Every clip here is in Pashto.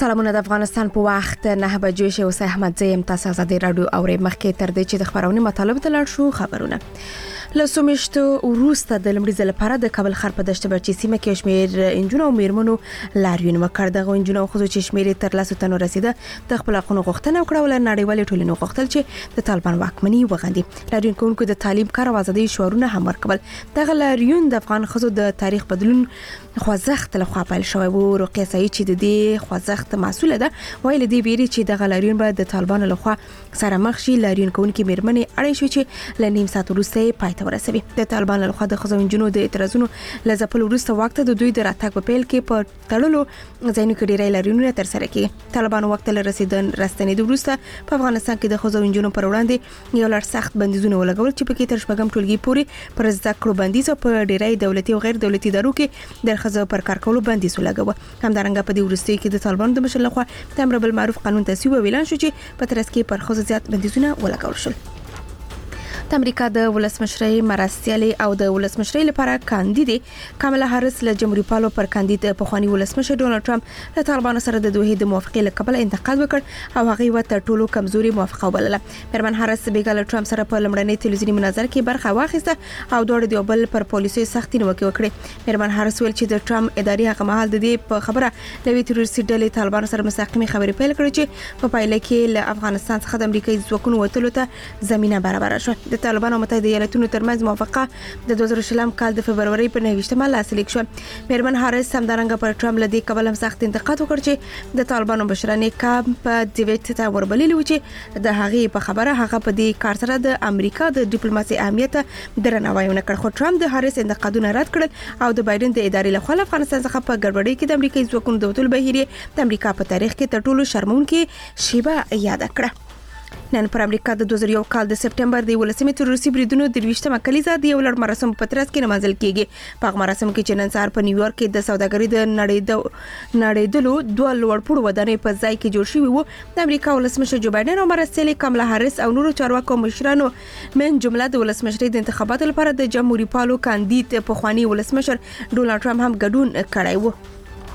سلامونه د افغانستان په وخت 9 بجې شو. اوس احمد زیم تاسو آزادي رادیو اوري مخکې تر دې چې د خبرونې مطالب ته لاړ شو. خبرونه لسومشتو وروسته د لمړي ځل لپاره د کابل ښار په دشت برچي سیمه کې شمیر انجونو او میرمنو لاریون وکړ. دغه انجونو او خزو چې شمیر تر لاسو تنو رسیده د خپل حقوقو غوښتنه وکړه ول. نړیوال ټولنې غوښتل چې د طالبان واکمني وغندي. لاریون کوونکو د تعلیم کار او ازادي شعارونه هم ورکول. دغه لاریون د افغان خزو د تاریخ بدلون خوځښت له خوا پیل شوی و. رقیه سعید چې د دې خوځښت مسؤل ده ویل دی بیري چې دغه لاریون به د طالبان له خوا سره مخ شي. لاریون کوونکي میرمنې اړ شو چې لنیم سات وروسته پای ته ورسوي. د طالبان له خوا د خزو انجونو د اعتراضونو لزپل وروسته وخت د دوی د راتګ په پیل کې په تړلو ځینو کې ډیری لاریونونه تر سره کیږي. طالبان وخت له رسیدنې وروسته په افغانستان کې د خزو انجونو پر وړاندې یو لړ سخت بندیزونه ولګول چې پکې تر شپږم ټولګي پورې پر زده کړو بندیز او په ډیری دولتي او غیر دولتي ادارو کې د خزو پر کار کولو بندیز ولګاوه. همدارنګه په دې وروستي کې د طالبان د مشر لخوا د امر بالمعروف قانون تصویب ویلان شو چې په ترڅ کې پر خزو زیات بندیزونه ولګول شول. د امریکا د ولسمشرۍ مرستیالې او د ولسمشرۍ لپاره کاندید کاملا هارس له جمهوریت پالو پر کاندید پخوانی ولسمشر ډونالد ټرمپ له طالبانو سره د دوه د موافقې لپاره انتقاد وکړ او هغه و تر ټولو کمزوري موافقه وبلله. میرمن هارس بیګا له ټرمپ سره په لمړنۍ تلویزیونی مناظره کې برخه واخیسته او دوه د بل پر پالیسي سختي نیوکه وکړه. میرمن هارس ویل چې د ټرمپ اداري هغه مهال د دې په خبره لوي تروریستي ډلې طالبانو سره مستقیمه خبرې پیل کړې چې په پایله کې له افغانستان څخه د امریکایي ځواکونو وټلو ته زمينه برابر شوه. د طالبانو متحده ایالاتونو ترمنځ موافقه د 2020 کال د فبرवरी په 9 لاسلیک شو. میرمن هارس همدارنګه پر ټرمپ لدی کابل هم سخت انتقاد وکړ چې د طالبانو بشرانه کامپ په دیویټ ته وربللی و چې د هغې په خبره هغه په دې کار سره د امریکا د ډیپلوماسي اهمیت درناوی ونکړ. خو ټرمپ د هارس انتقادونه رد کړل او د بایدن د ادارې لخوا افغانستان څخه په ګډوډۍ کې د امریکایي ځواکونو د وټول بهیره د امریکا په تاریخ کې تر ټولو شرمونکې شیبه یاد کړه. نن پر امریکا د 2001 کال د سپټمبر د ولسمې تروریستي بریدونو د 20مه کلیزه د یو لړ مراسم په ترڅ کې نمازل کیږي. په مراسم کې چې نن سهار په نیویارک کې د سوداګرۍ د نړیدلو دوه لوړپوړو ودانۍ په ځای کې جوړ شوی وو. د امریکا ولسمشر جو بایدن او مرستیالې کاملا هارس او نورو چارواکو مشرانو من جمله د ولسمشرۍ د انتخاباتو لپاره د جمهوریت پالو کاندید پخوانی ولسمشر ډونالد ټرمپ هم ګډون کړی وو.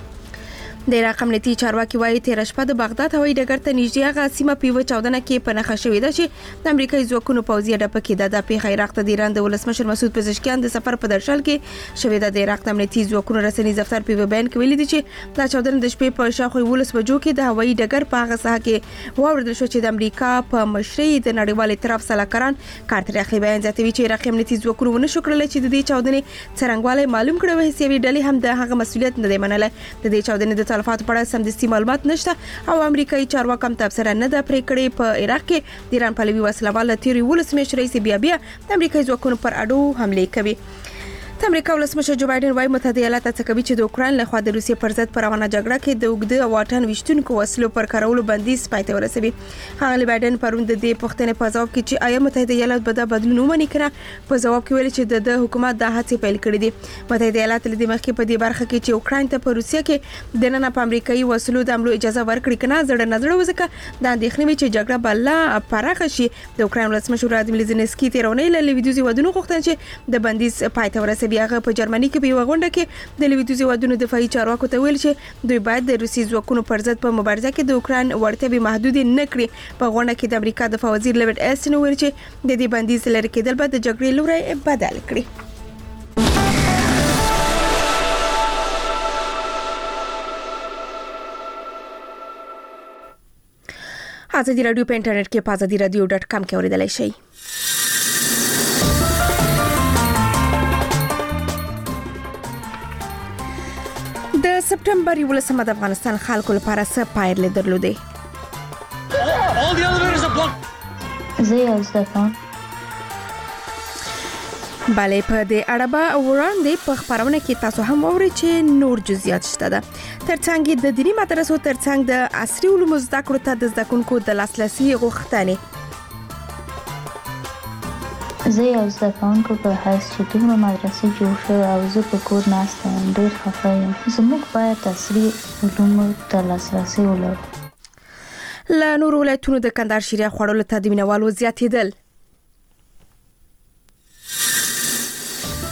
د عراق امنیتي چارواکي وايي تیر شپه د بغداد هوایي ډګر ته نږدې هغه سیمه په 14 کې په نښه شوې ده چې د امریکایي ځواکونو پوځي اډه پکې د پیښه عراق ته د ایران د ولسمشر مسعود پزشکیان د سفر په درشل کې شوې ده. د عراق امنیتي ځواکونو رسنۍ دفتر په بیان کې ویلي دي چې د 14 د شپې په شاوخوا 12 بجو کې د هوایي ډګر په هغه ساحه کې واوریدل شو چې د امریکا په مشرۍ د نړیوال ائتلاف سلاکاران کار تر اخلي بیان زیاتوي چې عراق امنیتي ځواکونو ونه شو کړل چې د دې چاودنې څرنګوالی معلوم کړي وي. هیڅ ډلې هم د هغه مسولیت نه دی منله. د دې چاودنې د تلفات په اړه معلومات نشته او امریکایي چارواکو هم تبصره نه ده پرې کړې. په عراق کې د ایران پلوي وسلوال تیری ولسمشر رئیس بیا د امریکایي ځواکونو پر اډو حمله کوي. د امریکا ولسمشر جو بایدن وايي متحده ایالات څخه کوي چې د اوکرين له خوا د روسیې پر ضد پر روانه جګړه کې د وګړو واټن وشتونکو وسلو پر کارولو بندیز پای ته ورسوي. هغه بایدن پروند د دې پوښتنې په ځواب کې چې آیا متحده ایالات به دا بدلون ومني کړه په ځواب کې ویل چې د حکومت د هڅې پیل کړې دي. متحده ایالات له دې مخکې په دې برخه کې چې اوکرين ته په روسیې کې د نن په امریکایي وسلو د حملو اجازه ورکړي کنه زړه نظر وځکه د اندېښنې وی چې جګړه بل پراخه شي. د اوکرين ولسمشر ولادیمیر زيلنسکي تیرونی له لویدیوزي ودونو غوښتل چې د بندیز پای ته ورسوي. هغه په جرمني کې په غونډه کې د لویدیوزي ودونو دفاعي چارواکو ته ویل چې دوی باید د روسي ځواکونو پر ضد په مبارزه کې د اوکرين وړتیا محدود نه کړي. په غونډه کې د امریکا دفاع وزیر لیوډ اسټن ویل چې د دې بندیز لري کېدل به د جګړې لوري بدل کړي. آزادي رادیو په انټرنیټ کې په azadiradio.com کې اوریدلای شئ. د سپټمبر 11 د افغانستان خلکو لپاره څه پایلې درلودې؟ زه یو زده کوم. بله په دې اړه به وړاندې په خبرونه کې تاسو هم واورئ چې نور جزئیات شته ده. ترڅنګ د دینی مدرسو ترڅنګ د عصري علومو زده کړو ته د زده کوونکو د لاسرسي غوښتنې. زه یو زده کوونکی په حیث چې دومره مدرسې جوړ شوې او زه په کور ناسته یم ډېر خفه یم. زموږ باید عصري علومو ته لاسرسی ولرو. له نورو ولایتونو د کندهار شیره خوړلو ته د مینوالو زیاتېدل.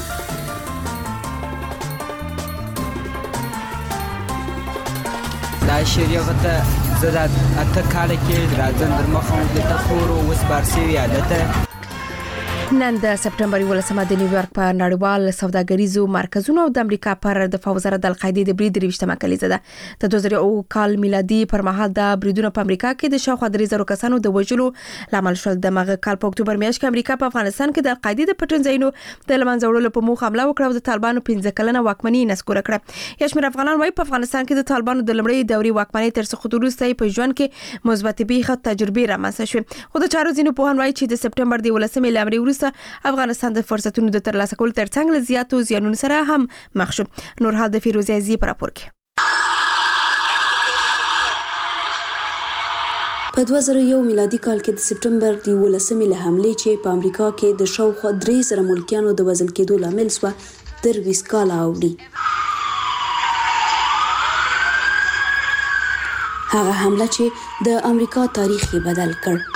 دا شریغته زړه اته کال کې راځم در مخه د تخورو وسپارسي یادته نن د سپټمبر 18 د نیویارک په نړیوال سوداګریزو مرکزونو او د امریکا پر دفاع وزارت د القاعده د برید ریشتمه کلیزه ده د 2000 کال میلادي پر مهال د بریدونو په امریکا کې د شاوخوا 3000 کسانو د وژلو لامل شول د مغه کال په اکتوبر میاشت کې امریکا په افغانستان کې د القاعده د پټنځینو د لمنځه وړلو په موخه حمله وکړه او د طالبانو 15 کلنه واکمني نسکور کړه یشمیر افغانان وايي په افغانستان کې د طالبانو د لمړی دوري واکمنۍ تر څو خطرسته په ژوند کې مثبت بیخه تجربه رامنځته شوه خو د چارو ځینو په هان وايي چې د سپټمبر د 18 لامري وروسته افغانستان د فرصتونو د ترلاسه کولو ترڅنګ له زیاتو زیانونو سره هم مخ شو نور حال د فیروزه عزیزی پر راپور کې په 2001 میلادي کال کې د سپټمبر د 18 له حملې چې په امریکا کې د شاوخوا 3000 ملکیانو د وژل کېدو لامل شو تر 20 کال اوړي هغه حمله چې د امریکا تاریخ یې بدل کړ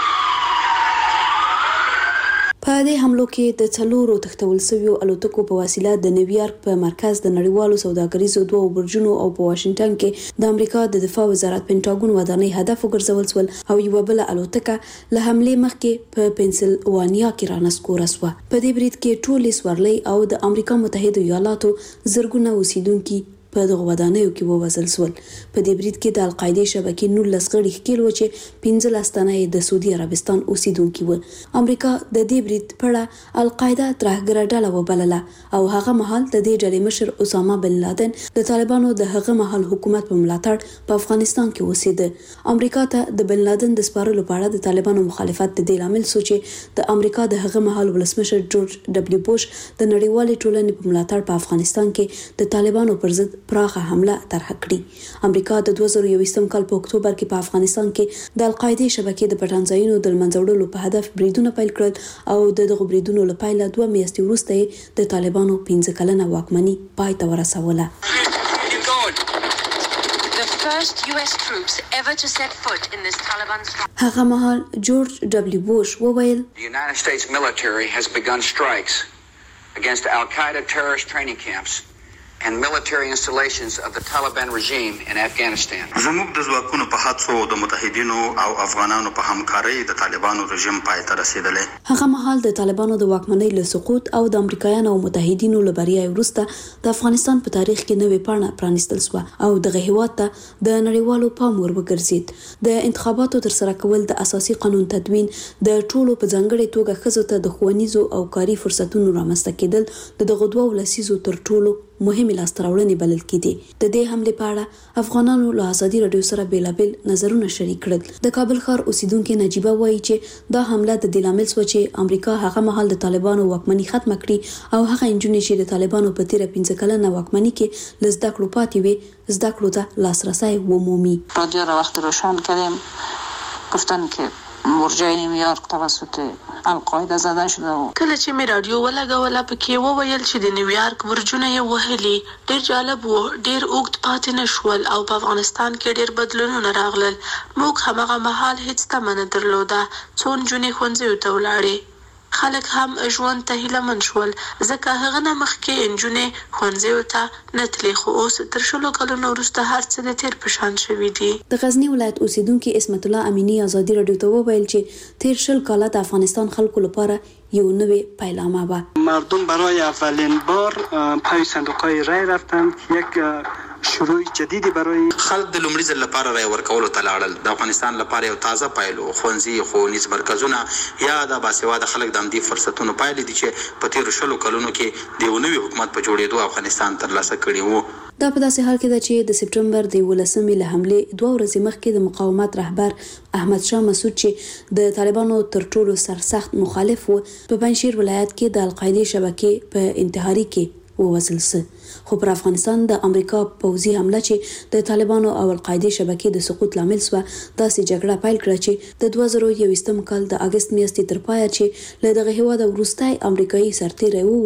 په دې حملو کې د څلورو تختول شویو الوتکو په وسیله د نیویارک په مرکز د نړیوالو سوداګریزو دوه برجونو او په واشنگټن کې د امریکا د دفاع وزارت پینټاګون ودانۍ هدف وګرځول شول او یو بل الوتکه له حملې مخکې په پنسلوانیا کې رانسکور شوه په دې برید کې ټولې سورلۍ او د امریکا متحده ایالاتو زرګونه اوسیدونکو په دغه ودانیو کې ووژل شول په دې برید کې د القاعده شبکې 19 غړي ښکېل و چې 15 تنه د سعودي عربستان اوسیدونکو و امریکا د دې برید په اړه القاعده ترهګره ډله وبلله او هغه مهال د دې ډلې مشر اسامه بن لادن د طالبانو د هغه مهال حکومت په ملاتړ په افغانستان کې اوسېده امریکا ته د بن لادن د سپارلو په اړه د طالبانو مخالفت د دې لامل سو چې د امریکا د هغه مهال ولسمشر جورج دبليو بوش د نړیوالې ټولنې په ملاتړ په افغانستان کې د طالبانو پر ضد پراخه حمله طرح کړې امریکا د 2021 کال په اکتوبر کې په افغانستان کې د القاعده شبکې د پټنځایونو د لمنځه وړلو په هدف بریدونه پیل کړل او دغه بریدونو لپاره 2 میاشتې وروسته د طالبانو 15 کلنه واکمني پای ته ورسوله هغه مهال جورج دبليو بوش وویل The United States military has begun strikes against Al-Qaeda terrorist training camps and military installations of the Taliban regime in Afghanistan. زموږ د ځواکونو په هڅو د متحدینو او افغانانو په همکارۍ د طالبانو رژیم پای ته رسیدلې هغه مهال د طالبانو د واکمنۍ له سقوط او د امریکایانو او متحدینو له بریا وروسته د افغانستان په تاریخ کې نوې پاڼه پرانیستل شو او دغه هیواد ته د نړیوالو پام ور وګرځید د انتخاباتو ترسره کول د اساسي قانون تدوین د ټولو په ځانګړي توګه ښځو ته د ښوونیزو او کاري فرصتونو رامنځته کېدل دغه دوه لسیزو تر ټولو مهمه لاستراوړنې بلل کېدي د دې حمله په اړه افغانانو له ازادي رادیو سره بیلابل نظرونه شریک کړل د کابل ښار اوسیدونکو نجيبه وایي چې دا حمله د دلامل سو چې امریکا هغه مهال د طالبانو واکمني ختم کړي او هغه انجونې چې د طالبانو په تیر 15 کلنه واکمني کې لزدا کړو پاتې وي زدا کړو ته لاسرسي ومومي رادیو را وقت روشن کردیم گفتن که برجای نیویورک توسط القاعده زده شده و کله چې می رادیو ولګوله پکې وویل چې د نیویورک برجونه یې وهلي ډیر جالب وو ډیر اوږد پاتې نشول او په افغانستان کې ډیر بدلونونه راغلل موږ همغه مهال هیڅ تمه نه درلوده څو نجونې ښوونځیو ته ولاړې خلک هم ژوند ته هیلهمن شول ځکه هغه نه مخکې نجونې ښوونځیو ته نه تلې خو اوس تر 10 کلونو وروسته هر څه د تیر په شان شوي دي د غزنی ولایت اوسیدونکو اسمت الله امینی ازادي رادیو ته وویل چې تیر 10 کاله د افغانستان خلکو لپاره یو نوې پیلامه و مردم برای اولین بار پای صندوق‌های رای رفتند یک شروع جدیدی برای خلک د لومړي ځل لپاره رای ورکولو ته لاړل د افغانستان لپاره یو تازه پایلو ښوونځي ښوونیز مرکزونه یا د باسواده خلک د همدې فرصتونو پایلې دي چې په تیرو 10 کلونو کې د یو نوي حکومت په جوړېدو افغانستان ترلاسه کړی وو دا په داسې حال کې ده چې د سپټمبر د 18 له حملې 2 ورځې مخکې د مقاومت رهبر احمد شاه مسعود چې د طالبانو تر ټولو سرسخت مخالف و په پنځشیر ولایت کې د القاعده شبکې په انتحاري کې ووژل شو خو پر افغانستان د امریکا پوځي حمله چې د طالبانو او القاعده شبکې د سقوط لامل شو داسې جګړه پیل کړه چې د 2021 کال د اگست میاشتې تر پایه چې له دغه هیواد وروستۍ امریکایي سرتیری ووت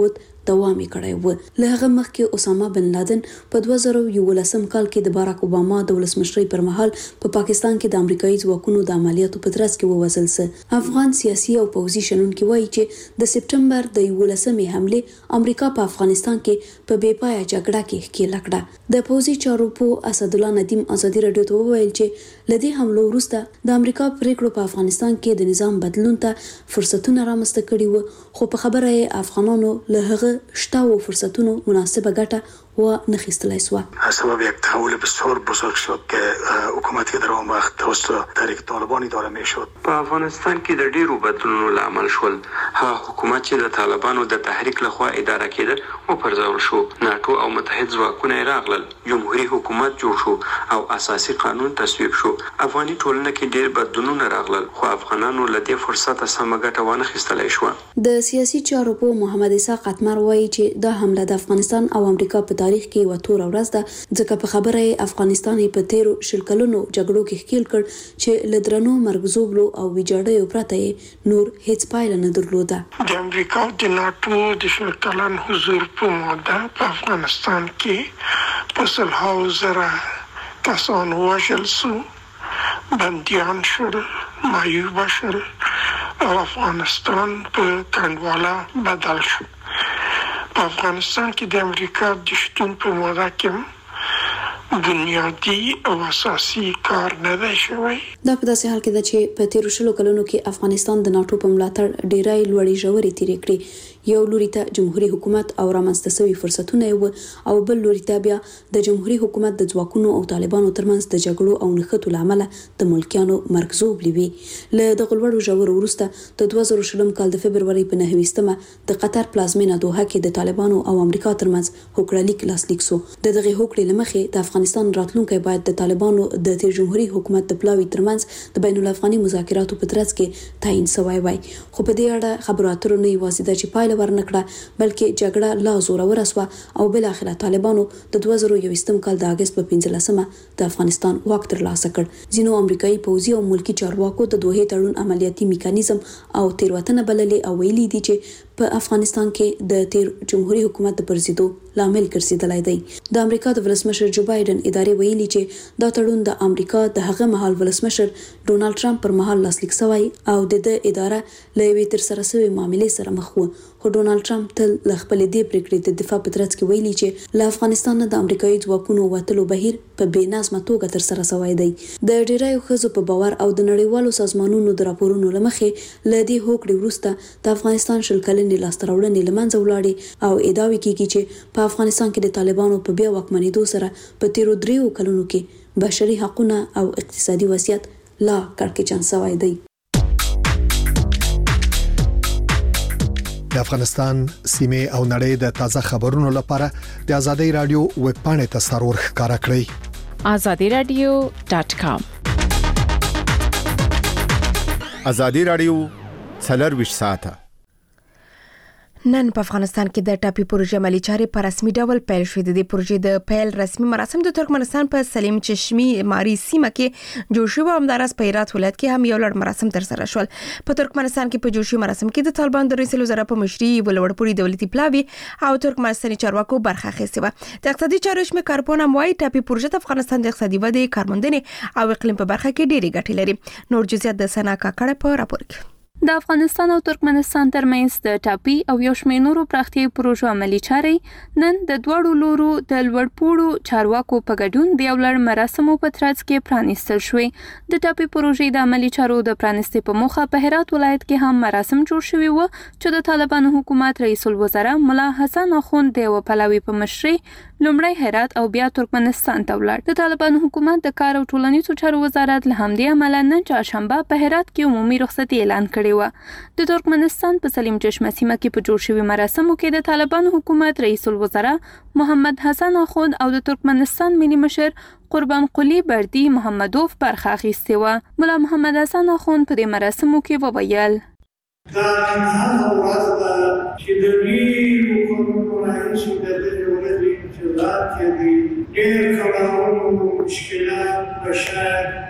دوام کړی و. له هغه مخکې اسامه بن لادن په 2011 کال کې د باراک اوباما د ولسمشرۍ پر مهال په پاکستان کې د امریکایي ځواکونو د عملیاتو په ترڅ کې ووژل شو. افغان سیاسي او پوځي شنونکي وایي چې د سپټمبر د 11مې حمله امریکا په افغانستان کې په بې پایه جګړه کې ښکېل کړه. د پوځي چارو په اسد الله ندیم ازادي رادیو ته وویل چې لدې حملو وروسته د امریکا پریکړو په افغانستان کې د نظام بدلون ته فرصتونه رامنځته کړي وو، خو په خبره یې افغانانو له هغه شتاو فرصتونو مناسبه ګټه و نخستلای سو. سبب یک تحول بسیار بزرگ شد که حکومتی در اون وقت توسط تحریک طالبان اداره میشد. په افغانستان کې د ډیرو بدلونونو لامل شول. ها حکومت چې د طالبانو د تحریک لخوا اداره کېده او پرځول شو. ناتو او متحد ځواکونه راغلل. جمهوریت حکومت جوړ شو او اساسي قانون تصویب شو. افغاني ټولنه کې ډیر بدلونونه راغلل، خو افغانانو له دې فرصت سمه ګټه ونه خستلای شو. د سیاسي چارو په محمد اسحاق اتمر وایي چې دا حمله د افغانستان او امریکا په تاریخ کې یو تور ورځ ده، ځکه په خبره افغانستان په تیرو شل کلونو جګړو کې ښکېل کړ چې لدرنو مرګزوبلو او ویجاړیو پرته نور هیڅ پایله نه درلوده. د امریکا د ناتو د شل کلن حضور په موده په افغانستان کې په سلهاو زره کسان وژل شو، بندیان شول، معیوب شول او افغانستان په کنډواله بدل شو. په افغانستان کې د امریکا د شتون په موده کې بنیادی او اساسي کار نه دی شوی. دا په داسې حال کې ده چې په تیرو شلو کلونو کې افغانستان د ناتو په ملاتړ ډیرای لوړې ژورې تیرې کړې. یو لوري ته جمهوریت حکومت او رامنځته شوی فرصتونه او بل لوري ته بیا د جمهوریت حکومت د ځواکونو او طالبانو ترمنځ د جګړو او نښتو لامل د ملکیانو مرګزوب لوي. له دغه لوړو ژورو وروسته د 2020 کال د فبرवरी په 9 د قطر پلازمینه دوحه کې د طالبانو او امریکا ترمنځ هوکړه لیک لاسلیک شو. دغه هوکړې لمخې د افغانستان راتلونکي باید د طالبانو د تیر جمهوریت حکومت د پلاوي ترمنځ د بین الافغاني مذاکراتو په ترڅ کې تعیین شوی وای. خو په دې اړه خبرو اترو نه یوازې د پایله ورنکړه، بلکې جګړه لا زوره ورسوه او بل اخره طالبانو د 2021 کال د اگست په 15 د افغانستان واک ترلاسه کړ. ځینو امریکایي پوځي او ملکی چارواکو د دوه تړون عملیاتي میکانیزم او تیروتنه بللې او ویلي دي چې په افغانستان کې د تیر جمهوریت حکومت د پرځیدو لامل ګرځیدلی دی. د امریکا د ولسمشر جو بایدن ادارې ویلي چې دا تړون د امریکا د هغه مهال ولسمشر ډونالد ټرمپ پر مهال لاسلیک شوی او د اداره له یوې تر سره شوی معاملې سره مخ و. خو ډونالد ټرمپ تل له خپل دې پریکړې د دفاع په ترڅ کې ویلي چې له افغانستان د امریکایي ځواکونو وتلو بهیر په بې نظمه توګه تر سره شوی دی. د ډیرایو ښځو په باور او د نړیوالو سازمانونو د راپورونو لمخې له دې هوکړې وروسته د افغانستان شل کلنې لاسته راوړنې له منځه ولاړې او ادعاوې کیږي چې په افغانستان کې د طالبانو په بیا واکمنېدو سره په تیرو 3 کلونو کې بشري حقوقونه او اقتصادي وضعیت لا کړکېچن شوی دی. د افغانستان سیمه او نړۍ د تازه خبرونو لپاره د ازادي رادیو ویب پاڼې ته سرور ښکارا کړئ azadiradio.com. ازادي رادیو 24 ساعته. نن په افغانستان کې د ټاپي پروژې عملي چارې په رسمي ډول پیل شوې. د دې پروژې د پیل رسمي مراسم د ترکمنستان په سلیم چشمي ماري سیمه کې جوړ شو. همدارس په هرات ولایت کې هم یو لړ مراسم تر سره شول. په ترکمنستان کې په جوړ شوي مراسم کې د طالبان د رئیس الوزرا په مشرۍ ولوړپوړي دولتي پلاوي او ترکمنستاني چارواکو برخه اخیستې و. د اقتصادي چارو شمې کارپونه موای ټاپي پروژې د افغانستان د اقتصادي ودې، کارموندنې او اقلیم په برخه کې ډېری ګټې لري. نور جزئیات د سنا کاکړه په راپور کې. د افغانستان او ترکمنستان ترمنځ د ټاپي او یو شمېر نورو پراختیايي پروژو عملي چارې نن د دوړو لورو د لوړپوړو چارواکو په ګډون د یو لړ مراسمو په ترڅ کې پرانیستل شوې. د ټاپي پروژې د عملي چارو د پرانیستې په موخه په هرات ولایت کې هم مراسم جوړ شوي و چې د طالبانو حکومت رئیس الوزرا ملا حسن اخوند د یو پلاوي په مشرۍ لومړی هرات او بیا ترکمنستان ته ولاړ. د طالبانو حکومت د کار او ټولنیزو چارو وزارت له همدې امله نن چهارشنبه په هرات کې عمومي رخصتي اعلان کړې و. د ترکمنستان په سلیم چشمه سیمه کې په جوړ شوي مراسمو کې د طالبانو حکومت رئیس الوزرا محمد حسن اخوند او د ترکمنستان ملي مشر قربان قلی بردی محمدوف برخه اخیستې و. ملا محمد حسن اخوند په دې مراسمو کې وویل: دا هغه ورځ ده چې د ډېرو کلونو راهیسې د دې ورځې انتظار کوي. ډېر کړاوونه، مشکلات، بشر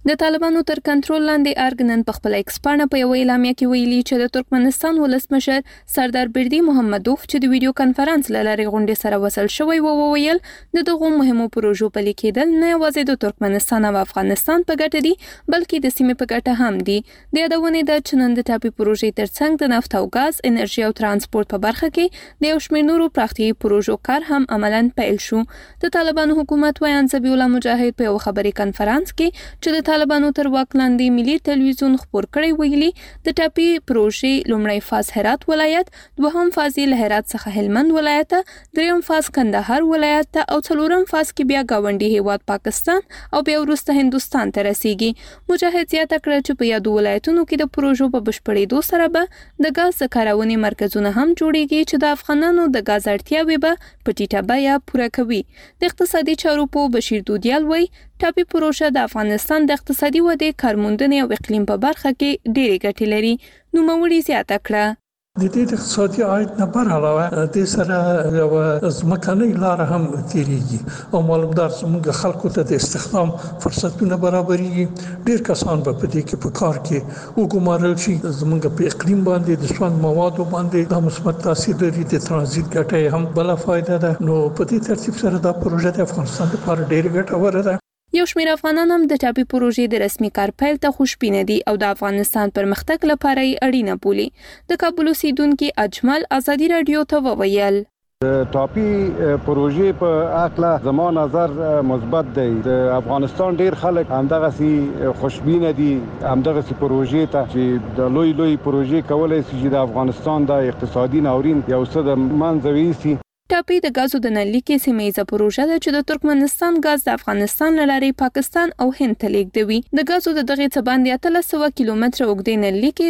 د طالبانو تر کنټرول لاندې ارګ نن په خپل ایکس پاڼه په یو اعلامیه کې ویلي چې د ترکمنستان ولسمشر سردار بردي محمدوف چې د ویډیو کانفرنس له لارې غونډې سره وصل شوی وویل د دغو مهمو پروژو پلي کېدل نه یوازې د ترکمنستان او افغانستان په ګټه دي بلکې د سیمې په ګټه هم دي. د یادونې ده چې نن د ټاپي پروژې ترڅنګ د نفت او ګاز، انرژي او ترانسپورت په برخه کې د یو شمېر نورو پراختیایي پروژو کار هم عملاً پیل شو. د طالبانو حکومت وایي ذبیح الله مجاهد په یو خبري کانفرنس کې چې د طالبانو تر واک لاندې ملي ټلویزیون خبر کړی ویلي د ټاپي پروژې لومړی فاز هرات ولایت، دوهم فاز له هرات څخه هلمند ولایت، دریم فاز کندهار ولایت او څلورم فاز کې بیا گاونډي هیواد پاکستان او بیا وروسته هندستان ته رسیږي. مجاهد زیاته کړه چې په یادو ولایتونو کې د پروژو په بشپړېدو سره به د ګاز کارونې مرکزونه هم جوړیږي چې د افغانانو د ګاز اړتیاوې به په ټیټه بیه پوره کوي. د اقتصادي چارو په بشیر دودیال وایي ټاپي پروژه د افغانستان د اقتصادي ودې، کارموندنې او اقلیم په برخه کې ډېرې ګټې لري. نوموړي زیاته کړه د دې اقتصادي عاید نه بر علاوه د سره یو ځمکنۍ لار هم تیریږي او معلومدار زموږ خلکو ته د استخدام فرصتونه برابرېږي. ډېر کسان به په دې کې په کار کې وګمارل شي. زموږ په اقلیم باندې د سون موادو باندې د مثبت تاثیر لري. د ترانزیت ګټه هم بل فائدہ ده. نو په دې ترتیب سره دا پروژه د افغانستان لپاره ډېر ګټوره ده. یو شمېر افغانان هم د ټاپي پروژې د رسمي کار پیل ته خوشبینه دي او د افغانستان پرمختګ لپاره یې اړینه بولي. د کابل اوسیدونکي اجمل ازادي رادیو ته وویل د ټاپي پروژې په اړه زما نظر مثبت دی. د افغانستان ډیر خلک همدغه سي خوشبینه دي همدغه سي پروژې ته چې د لوی پروژې کولای شي چې د افغانستان د اقتصادي ناورین یو څه د منځوي سي. ټاپي د غازو د نلیکې سیمه پروژه ده چې د ترکمنستان غاز د افغانستان لاري پاکستان او هند ته لیږدوي. د غازو د دغه څه باندې 300 کیلومتره اوږدې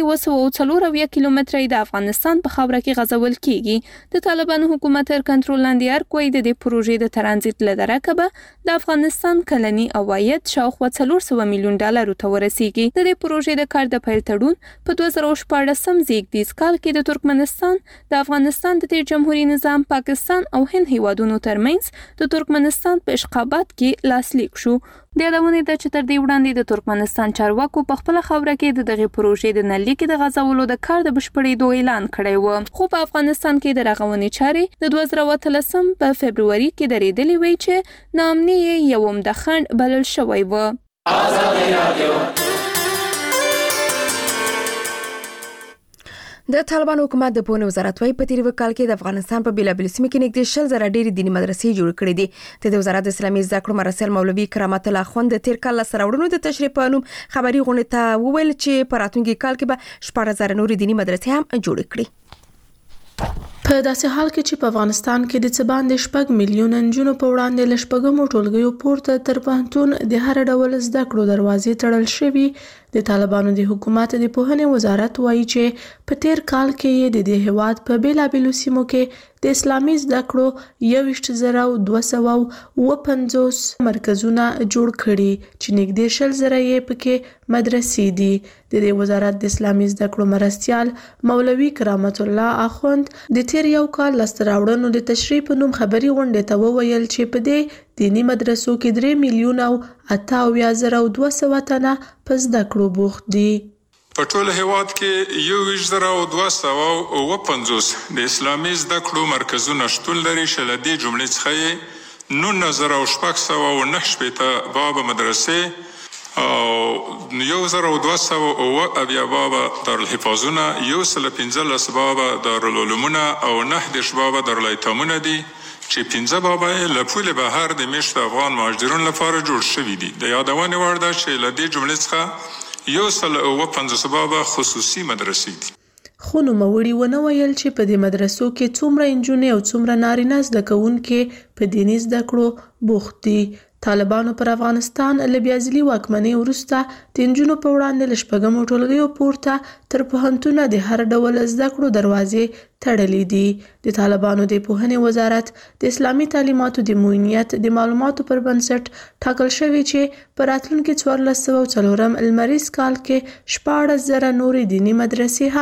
نلیکې 240 کیلومتره د افغانستان په خاوره کې غځول کیږي. د طالبانو حکومت تر کنټرول لاندې کوي د دې پروژې د ترانزیت لدرکبه د افغانستان کلنی عواید شاوخوا 400 میلیون ډالر ته ورسیږي. د دې پروژې د کار د پیل تړون په 2014 زیږدیز کال کې د ترکمنستان د افغانستان د جمهوریت نظام پاکستان او هند هیوادونو ترمنځ د ترکمنستان په اشقابات کې لاسلیک شو. د یادونې ده چې تر دې وړاندې د ترکمنستان چارواکو په خپل خاوره کې د دغه پروژې د نلیکې د غځولو د کار د بشپړېدو اعلان کړی و. خو په افغانستان کې د رغونې چارې د 2013 په فبرवरी کې درېدلې وی چې ناامني یو مدخن بلل شوی و. د طالبان حکومت د پوهنې وزارت وايي په تیر وکال کې د افغانستان په بیلابل سیمو کې نږدې 60,000 ډېری دیني مدرسې جوړ کړې دي. د وزارت اسلامي زده کړو مرسل مولوي کرامت الله خوند د تیر کال سره وړاندې د تشریح په نوم خبري غونډه ته وویل چې په راتلونکي کال کې به 14,000 نور دیني مدرسې هم جوړ کړي. په داسې حال کې چې په افغانستان کې د څه باندې 6 میلیون نجونو په وړاندې له شپږمو ټولګیو پورته تر پوهنتون د هر ډول زده کړو دروازې تړل شوي. د طالبانو د حکومت د پوهنې وزارت وایي چې په تیر کال کې د دې هیواد په بیلابلو سیمو کې د اسلامي زده کړو 21,250 مرکزونه جوړ کړي چې نږدې 60,000 یې پکې مدرسې دي. د دې وزارت د اسلامي زده کړو مرستیال مولوي کرامت الله اخوند د تیر یو کال لستراوړنو د تشریح په نوم خبري غونډه ته وویل چې په دې دینی مدرسو کې 3 میلیون او 88,200 تنه په زده کړو بوخت دي. په ټول هیواد کې 21,250 د اسلامي زده کړو مرکزونه شتون لري چې له دې جملې څخه 19,609 باب مدرسې او 1,200 باب دارالحفاظونه 115 باب دارالعلومونه او 9 باب دارالایتامونه دي چې 15 بابا له پول بهر د میشت افغان مهاجرون لپاره جوړ شوي دي. د یادونې وړ ده چې له دې جملې څخه 150 بابا خصوصي مدرسې دي. خو نوموړي ونه ویل چې په دې مدرسو کې څومره انجونې او څومره نارینه زده کوونکي په دیني زده کړو بوخت دي. طالبانو پر افغانستان له بیازلي واکمنۍ وروسته د انجونو په وړاندې له شپږمو ټولګیو پورته تر پوهنتونه د هر ډول زده کړو دروازې تړلې دي. د طالبانو د پوهنې وزارت د اسلامي تعلیماتو د معینیت د معلوماتو پر بنسټ ټاکل شوی چې په راتلونکي 1404 لمریز کال کې 14,000 نورې دیني مدرسې هم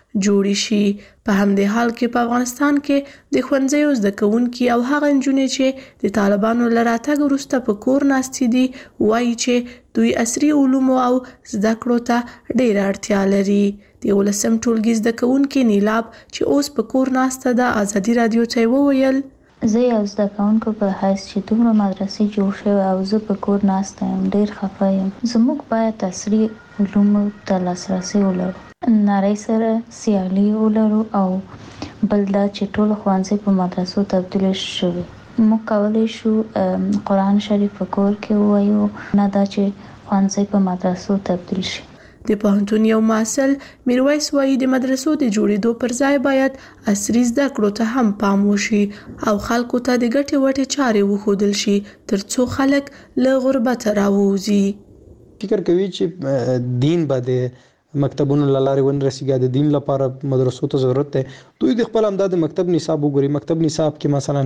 جوړ شي. په همدې حال کې په افغانستان کې د ښوونځیو زده کوونکي او هغه نجونې چې د طالبانو له راتګ وروسته په کور ناستې دي وایي چې دوی عصري علومو او زده کړو ته ډېره اړتیا لري. د 11م ټولګي زده کوونکې نیلاب چې اوس په کور ناسته ده ازادي رادیو ته وویل زه یو زده کوونکو په حیث چې دومره مدرسې جوړ شوی او زه په کور ناسته یم ډېر خفه یم. زموږ باید عصري علومو ته لاسرسی ولرو، نړۍ سره سیالي ولرو او بل دا چې ټول ښوونځي په مدرسو تبدیل شوي. موږ کولی شو قرآن شریف په کور کې ووایو، نه دا چې ښوونځي په مدرسو تبدیل شي. د پوهنتون یو محصل میرویس وایي د مدرسو د جوړېدو پر ځای باید عصري زده کړو ته هم پام وشي او خلکو ته د ګټې وټې چارې وښودل شي ترڅو خلک له غربته راووځي. فکر کوي چې دین به د مکتبونو لاره ونرسیږي، د دین لپاره مدرسو ته ضرورت دی. دوی د خپل امداد مکتب نصاب وګوري. مکتب نصاب کې مثلا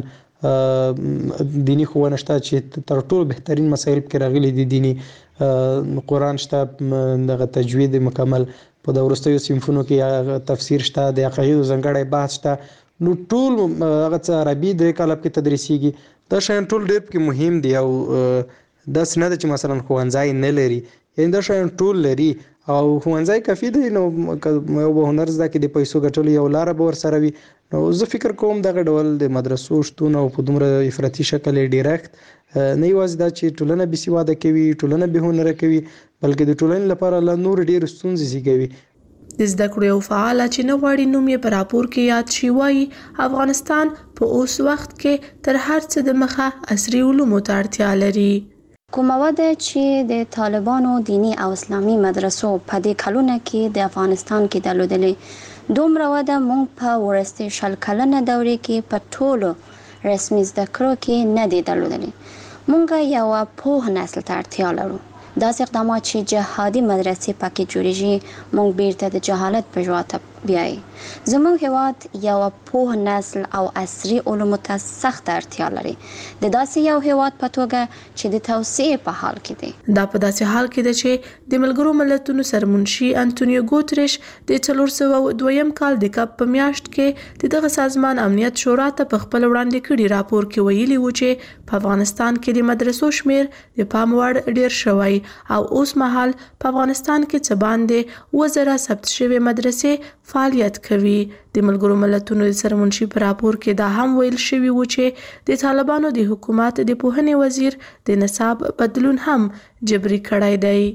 دینی ښوونه شته چې تر ټولو بهترین مسایل کې راغلي دي. دینی قرآن شته، دغه تجوید مکمل په د وروستیو صنفونو کې تفسیر شته، د عقایدو ځانګړی بحث شته. نو ټول هغه څه عربي د کالب کې تدریسیږي. دا شیان ټول ډېر کې مهم دي او داسې نه ده چې مثلا ښوونځی نه لري، یعنې دا شیان ټول لري او ښوونځی کافي دی. نو یو به هنر زده کړي، د پیسو ګټلو یو لاره به ورسره وي. نو زه فکر کوم دغه ډول د مدرسو شتون او په دومره افراطي شکل یې ډیرکټ نه یوازې دا چې ټولنه بې سواده کوي، ټولنه بې هنره کوي، بلکې د ټولنې لپاره لا نور ډېر ستونزې زیږوي. د زده کړو یو فعال چې نه غواړي نوم یې په راپور کې یاد شي وایي افغانستان په اوس وخت کې تر هر څه د مخه عصري علومو ته اړتیا لري. کومه وده چې د طالبانو دینی او اسلامي مدرسو په دې کلونه کې د افغانستان کې درلودلې، دومره وده مونږ په ورستي شل کلنه دورې کې په ټولو رسمي زده کړو کې نه دی درلودلې. مونږ یو پوه نسل ته اړتیا لرو. داسې اقدامات چې جهادي مدرسې پکې جوړېږي مونږ بیرته د جهالت په ژواته بیایي. زموږ هیواد یو پوه نسل او عصري علومو ته سخت اړتیا لري، د داسې یو هیواد په توګه چې د توسعې په حال کې دی. دا په داسې حال کې ده چې د ملګرو ملتونو سرمنشي انټونیو ګوتریش د 402 کال د کب په میاشت کې دغه سازمان امنیت شورا ته په خپل وړاندې کړي راپور کې ویلي و چې په افغانستان کې د مدرسو شمیر د پام وړ ډیر شوی او اوس مهال په افغانستان کې څه باندې 1000 ثبت شوی مدرسې فعالیت کوي. د ملګرو ملتونو د سرمنشي په راپور کې دا هم ویل شوی و چې د طالبانو د حکومت د پوهنې وزیر د نصاب بدلون هم جبري کړی دی.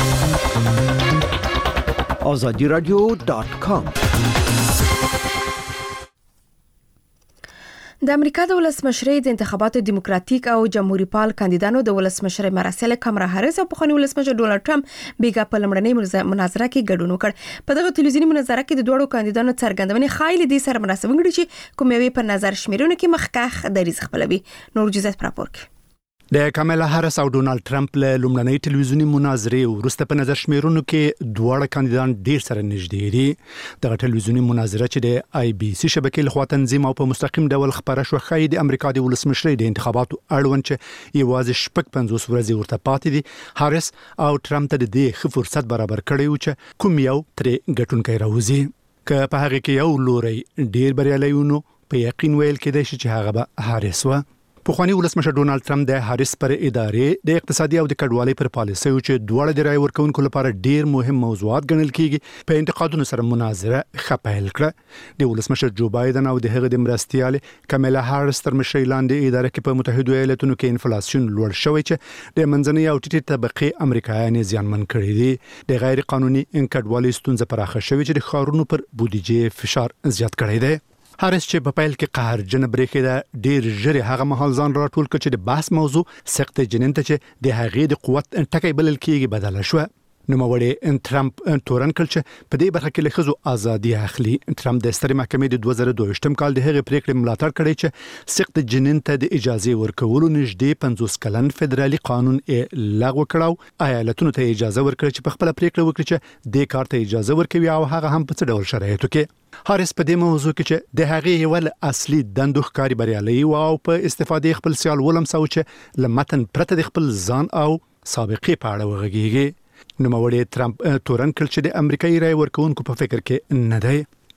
azadiradio.com د امریکا د ولسمشرۍ د انتخاباتو دیموکراتیک او جمهوریت پال کاندیدانو د ولسمشرۍ مراسل کمرا هریس او پخوانی ولسمشر ډونالد ټرمپ بیګا په لمړنۍ مناظره کې ګډون وکړ. په دغه تلویزیونی مناظره کې د دوړو کاندیدانو څرګندونې خایل دي سره مناسب غړي چې کومې په نظر شمیرونه کې مخکخ دریز خپلوي. نور جزات راپور کې د کاملا هریس او ډونالد ټرمپ له لومړنۍ ټلویزیونی مناظرې وروسته په نظر شمیرونو کې دواړه کاندیدان ډیر سره نږدې دي. دغه ټلویزیونی مناظره چې د آی بي سي شبکې لخوا تنظیم او په مستقیم ډول خبره شو خای د امریکا د ولسمشرۍ د انتخاباتو اړوند چې یوازې شپږ 50 ورځې ورته پاتې دي. هریس او ټرمپ ته د دې فرصت برابر کړی و چې کوم یو ترې ګټونکی راوځي. که په هغه کې یو لوري ډیر بریالي ونه په یقین ویل کېدای شي چې هغه به هریس و. پخوانی ولسمشر ډونالد ټرمپ د هریس پر ادارې د اقتصادي او د کډوالۍ پر پالیسیو چې دواړه د رای ورکونکو لپاره ډیر مهم موضوعات ګڼل کیږي په انتقادونو سره مناظره خپل کړه. د ولسمشر جو بایدن او د هغه د مرستیالې کاملا هریس تر مشرۍ لاندې اداره کې په متحده ایالاتونو کې انفلیشن لوړ شوی چې د منځنۍ او ټیټې طبقه امریکایان زیانمن کړي دي. د غیر قانوني کډوالۍ ستونزه پراخه شوی چې د ښارونو پر بودیجه فشار زیات کړی دی. هریس چې په پیل کې قهرجن بریښي دا ډیر ژر هغه مهال ځان راټول کړ چې د بحث موضوع سخت جنین ته چې د هغې د قوت ټکی بلل کېږي بدله شو. نوموړی ټرمپ تورن کړ چې په دې برخه کې له ښځو ازادي اخلي. ټرمپ د سترې محکمې د 2022 کال د هغې پریکړې ملاتړ کړی چې سخت جنین ته د اجازه ورکولو نږدې 50 کلن فدرالي قانون لغوه کړو. ایالتونو ته اجازه ورکړه چې په خپل پریکړه وکړي چې د کار ته اجازه ورکوي او هغه هم په څه ډول شرایطو کې. هریس په دې موضوع کې چې د هغې ول اصلي دندو ښکاری بریالي او په استفاده خپل سیال ولمسو چې لمتن پرته د خپل ځان او سابقې په اړه وغږیږي. نوموړی ټرمپ تورن کړ چې د امریکایي رای ورکوونکو په فکر کې نه دی.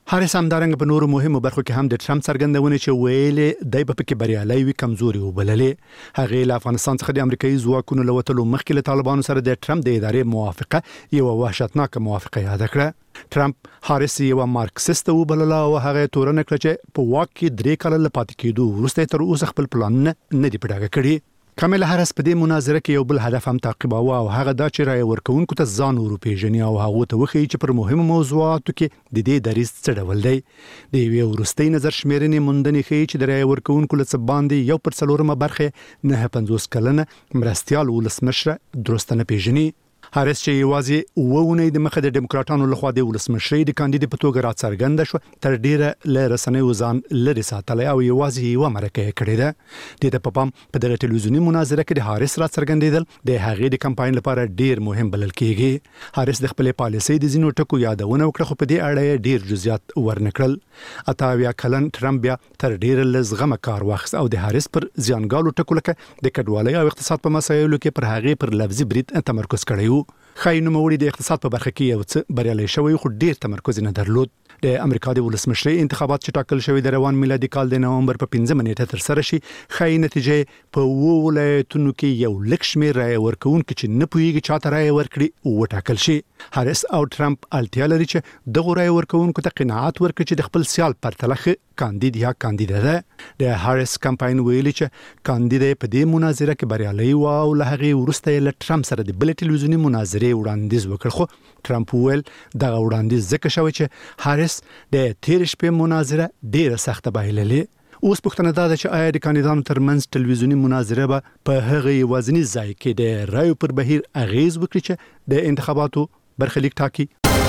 هاریس همدارنګ په نورو مهمو برخو کې هم د ټرمپ څرګندونه چې ویلې دای په کې بریالي وي کمزوري وبللې هغه له افغانستان څخه د امریکایي ځواکونو لوتلو مخکې له طالبانو سره د ټرمپ د ادارې موافقه یو وحشتناک موافقه یاد کړه ټرمپ هاریس یو مارکسیست وبلله او هغه تورن کړ چې په واک کې 3 کال لپاره کېدو وروسته تر اوسه خپل پلان نه دی پټاګه کړی کاملا هاریس په دې مناظره کې یو بل هدف هم تعقیباوه او هغه دا چې رای ورکوونکو ته ځان وروپیژني او هغه ته وښیي چې پر مهمو موضوعاتو کې د دې دریځ څه ډول دی د یوې وروستۍ نظر شمیرنې موندنې ښیي چې د رای ورکوونکو له څه باندې 1/4 برخه 9 کلنه مرستیال ولسمشر درسته نه پیژني هاریس چې یوازې وونه د مخه د ډیموکراټانو لخوا د ولسمشرۍ د کاندید په توګه راڅرګنده شو تر ډیره ل رسنیو ځان لري ساتلی او یوازې یو مرکه کړې ده د پپام په دغه ټلویزیونی مناظره کې د هاریس راڅرګندیدل د هغې د کمپاین لپاره ډیر مهم بلل کیږي هاریس د خپل پالیسۍ د زینو ټکو یادونه وکړه خو په دې اړه ډیر جزئیات ورنکړل اتاویا کلن ټرمپ بیا تر ډیر لزغمه کار واخیست او د هاریس پر زیانګالو ټکو لکه د کډوالۍ او اقتصاد په مسایلو کې پر هغې پر لفظي برید تمرکز کړی خای نوموړي د اقتصاد په برخه کې یو څه بریالي شوی خو ډیر تمرکز نه درلود د امریکا د ولسمشرۍ انتخابات چې ټاکل شوی د روان میلادي کال د نومبر په 15 نیټه تر سره شي خای نتیجه په ولایتونو کې یو لک شمیر رای ورکوونکي چې نه پوهیږي چاته رای ورکړي او ټاکل شي هاریس او ټرمپ الټیا لري چې د غوړای ورکوونکو ته قناعت ورکړي چې د خپل سیال پرتلخ کاندید یا کاندیده ده د هاریس کمپاین ویلي چې کاندیده په دې مناظره کې بریالي و او له هغه ورسته له ټرمپ سره د بل ټلویزیونی مناظره وړاندیز وکړ خو ټرمپ ویل دا وړاندیز ځکه شوی چې هاریس د تیر شپې مناظره ډیره سخته بایللې اوس پوښتنه دا ده چې آیا د کاندیدانو ترمنځ ټلویزیونی مناظره به په هغه وزنی ځای کې د رایو پر بهیر اغیز وکړي چې د انتخاباتو برخلیک ټاکي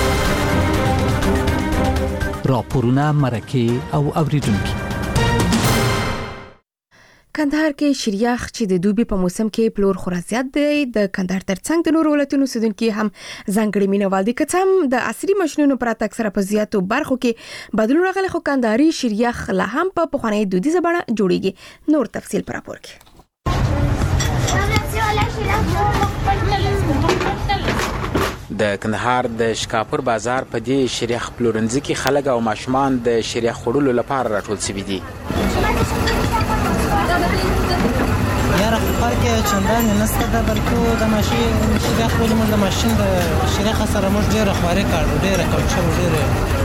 راپورونه مرکه او اوریدونکو کندهار کې شریخ چې د دوبي په موسم کې پلور خورا زیات دی د کندهار ترڅنګ د نورو ولایتونو اوسیدونکو هم ځانګړي مینوال دي که هم د عصري ماشینونو پرته اکثره په زیاتو برخو کې بدلون راغلی خو کندهاري شریخ لا هم په پخوانۍ دودیزه بڼه جوړیږي نور تفصیل پر راپور کې د کندهار د شکاپور بازار په دې شریخ پلورنځي کې خلک او ماشومان د شریخ خورلو لپاره راټول شوي دي یاره فرق چندان نسته ده بلکې د ماشین شریخ ولې موږ د ماشین د شریخ سره موږ ډېره خواري کاړو ډېره کوچه ډېره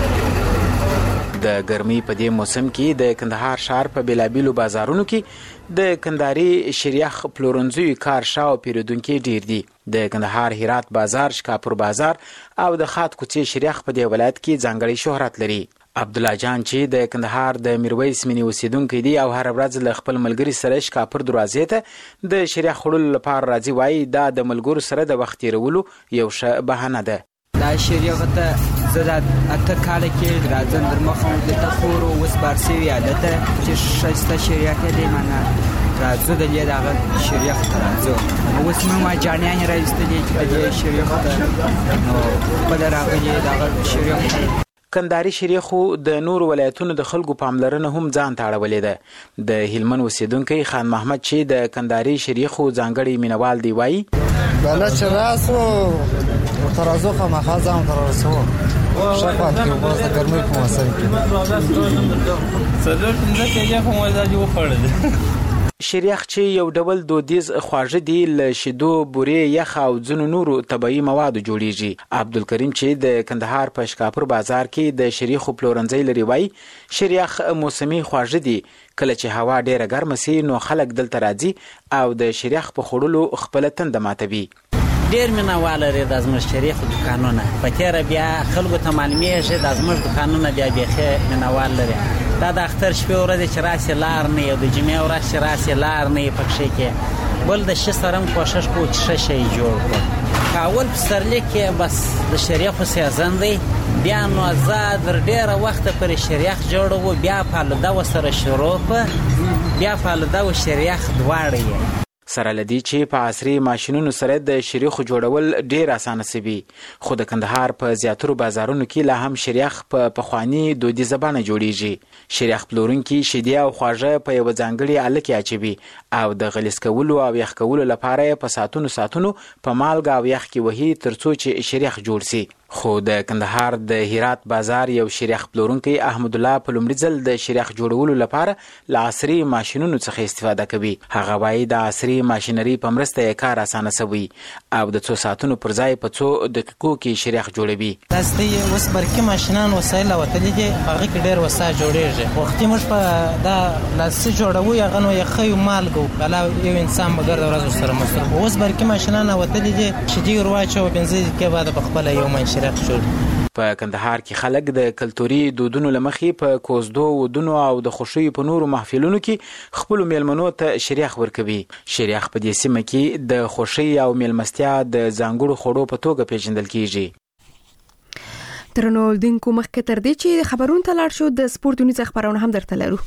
د ګرمۍ په دې موسم کې د کندهار ښار په بیلابیلو بازارونو کې د کندهاري شریخ پلورنځیو کار شاو پیرودونکي ډیر دي د کندهار هرات بازار شکاپور بازار او د خاط کوڅې شریخ په دې ولایت کې ځانګړی شهرت لري عبدالله جان چې د کندهار د میرویس منی اوسیدونکی دی او هر ورځ له خپل ملګری سره شکاپور دروازې ته د شریخ خورلو لپاره راځي وایي دا د ملګرو سره د وخت تیرولو یو ښه بهانه ده دا شریخ ته زه د اته کاله کې راځم در مخه دلته خور او اوس بارسوي عادت چې ښایسته شریخ دی منه راځو د دې دغه شریخ ته راځو اوس موږ جانیان راځتلې چې د دې شریخ ته نو په دراغلي دغه شریخ کندهاري شریخو د نور ولایتونو د خلکو پاملرنه هم ځان ته اړولې ده د هلمند اوسیدونکی خان محمد چې د کندهاري شریخو ځانګړي مینوال دی وایي بله چې راسو ترازو خامخا ځان ته رسو شپات کې اوس د ګرمۍ په موسم کې څلور پنځه کېږي خو موږ دا جو خړل شریخ چې یو ډول دودیز خواږه دی له شیدو بورې یخ او ځینو نورو طبیعي موادو جوړیږي عبدالکریم چې د کندهار په شکاپور بازار کې د شریخو پلورنځي لري وایي شریخ موسمي خواږه دی کله چې هوا ډیره ګرمه سي نو خلک دلته راځي او د شریخ په خوړلو خپل تند ماتوي ډیر مینوال لري د زموږ شریخ دکانونه په تیر بیا خلکو ته معلومیږي د زموږ دکانونه بیا بیخي مینوال لري دا د اختر شپې ورځې چې راسي لار نه یو د جمعې ورځ چې راسي لار نه پکښې کې بل د شي سره کوشش کوو چې ښه شی جوړ کړو کاول پسرلي کې بس د شریخو سیزن دی بیا نو زه در ډېره وخته پرې شریخ جوړوو بیا فالوده ورسره شروع کړه بیا فالوده او شریخ دواړه یې سره لدی چې په عصري ماشینونو سره د شریخو جوړول ډیر اسانه سوي خو د کندهار په زیاترو بازارونو کې لا هم شریخ په پخوانی دودیزه بڼه جوړیږي شریخ پلورونکي شیدې او خواږه په یو ځانګړي آله کې اچوي او د غلیظ کولو او یخ کولو لپاره په ساعتونو په مالګه او یخ کې وهي ترڅو چې شریخ جوړ شي خو د کندهار د هرات بازار یو شریخ پلورونکی احمد الله په لومړي ځل د شریخ جوړولو لپاره له عصري ماشینونو څخه استفاده کوي. هغه وایي د عصري ماشینري په مرسته یې کار اسانه شوی او د 2 ساعتونو پر ځای په 2 دقیقو کې شریخ جوړوي. داسې اوس برقي ماشینان وسایل وتلي دي، هغه کې ډېر وسایل جوړېږي. وختي موږ په دا لاسي جوړوو، هغه نو یې ښیو مالګو بلا یو انسان به ګرده ورځ سره مصرف. اوس برقي ماشینان وتلي دي چې دې ورواچو 15 دقیقې بعد په خپله یو من شریخ جوړ. په کندهار کې خلک د کلتوري دودونو لمخې په کوزدو ودونو او د خوشیو په نورو محفلونو کې خپل میلمنو ته شریخ ورکوي. شریخ په دې سیمه کې د خوشی او میلمستیا د ځانګړو خوړو په توګه پیژندل کیږي. ترنو دینکو مخکې تر دې چې خبرونه ته لاړ شو د سپورټونیز خبرونه هم درته لرو.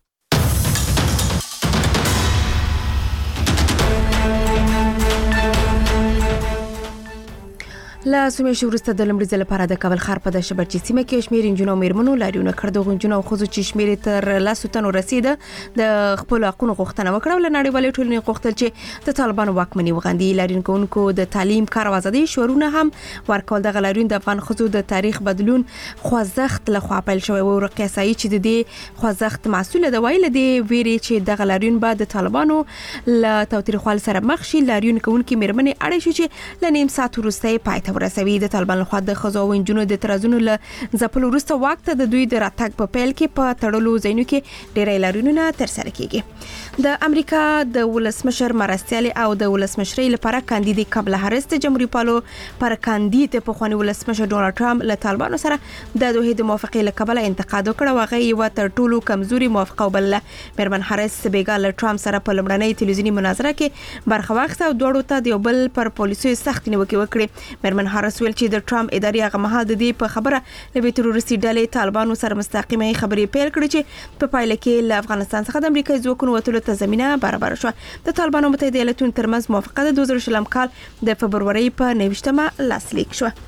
لا سمې شورسته د لمړي ځل لپاره د کابل ښار په دشه برچي سیمه کې شمیر انجونو میرمنو لاریونه کړدو غنجونو خو چې شمیر تر 100 تنو رسیده د خپل حقوقو غوښتنه وکړه. ول نړیوالې ټولنې غوښتل چې د طالبانو واکمني وغندي. لارینکونکو د تعلیم کار او ازادي شورونه هم ورکول. د غلارین د افغان خزو د تاریخ بدلون خوځښت له خوا پیل شوی او رقیسای چې د دې خوځښت مسؤل د ویل دی ویري چې د غلارین بعد د طالبانو له توتریخوال سره مخ شي. لارین کوونکې میرمنې اړ شو چې لنیم سات وروسته پاتې ورسوي. د طالبان لخوا د خزو او انجونو د ترازونو له ځپل وروسته وخت د دوی د راتګ په پیل کې په تړلو ځایونو کې ډېرې لارونونه تر سره کیږي. د امریکا د ولسمشر مرستیال او د ولسمشرۍ لپاره کاندید کمالا هریس د جمهوریت پالو پر کاندید په خواني ولسمشر ډونالد ټرمپ له طالبانو سره د دوه د موافقې لپاره انتقاد وکړ. واغې یو تر ټولو کمزوري موافقه وبل. میرمن هریس بیګا له ټرمپ سره په لمړنۍ تلویزیونی مناظره کې برخه واخیسته او دوړو ته د بل پر پالیسیو سخت نیوکه وکړه. میرمن هریس ویل چې د ټرمپ اداري هغه مهال د دې په خبره له تروریستي ډلې طالبانو سره مستقیمه خبرې پیل کړې چې په پایله کې له افغانستان څخه د امریکا ځواکونو وتلو ته زمينه برابر شو. د طالبانو متحده ایالاتونو ترمنځ موافقه د 2020 کال د فبرورۍ په 19مه لاسلیک شو.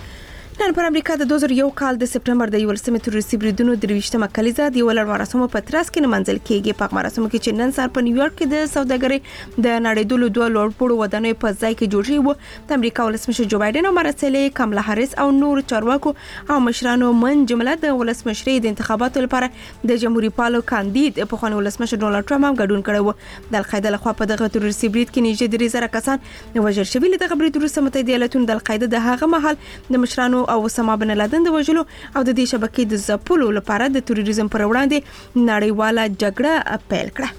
نن پر امریکا د 2001 کال د سپټمبر د 11 تروریستي بریدونو د 20مه کلیزه د ولر مراسمو په ترڅ کې منځل کېږي. په مراسمو کې چې نن سهار په نیویارک کې د سوداګرۍ د نړیدلو دوه لوړپوړو ودانیو په ځای کې جوړ شوی و. د امریکا ولسمشر جو بایدن او مرستیالې کمالا هریس او نور چارواکو او مشرانو من جمله د ولسمشرۍ د انتخاباتو لپاره د جمهوریت پالو کاندید په خواني ولسمشر ډونالد ټرمپ هم ګډون کړی و. د القاعده لخوا په دغه تروریستي برید کې نږدې 3000 کسان وژل شوي. له دغه برید وروسته متحده ایالاتونو د القاعده د هغه مهال د مشرانو او اسامه بن لادن د وژلو او د دې شبکې د ځپلو لپاره د تروریزم پر وړاندې نړیواله جګړه پیل کړه.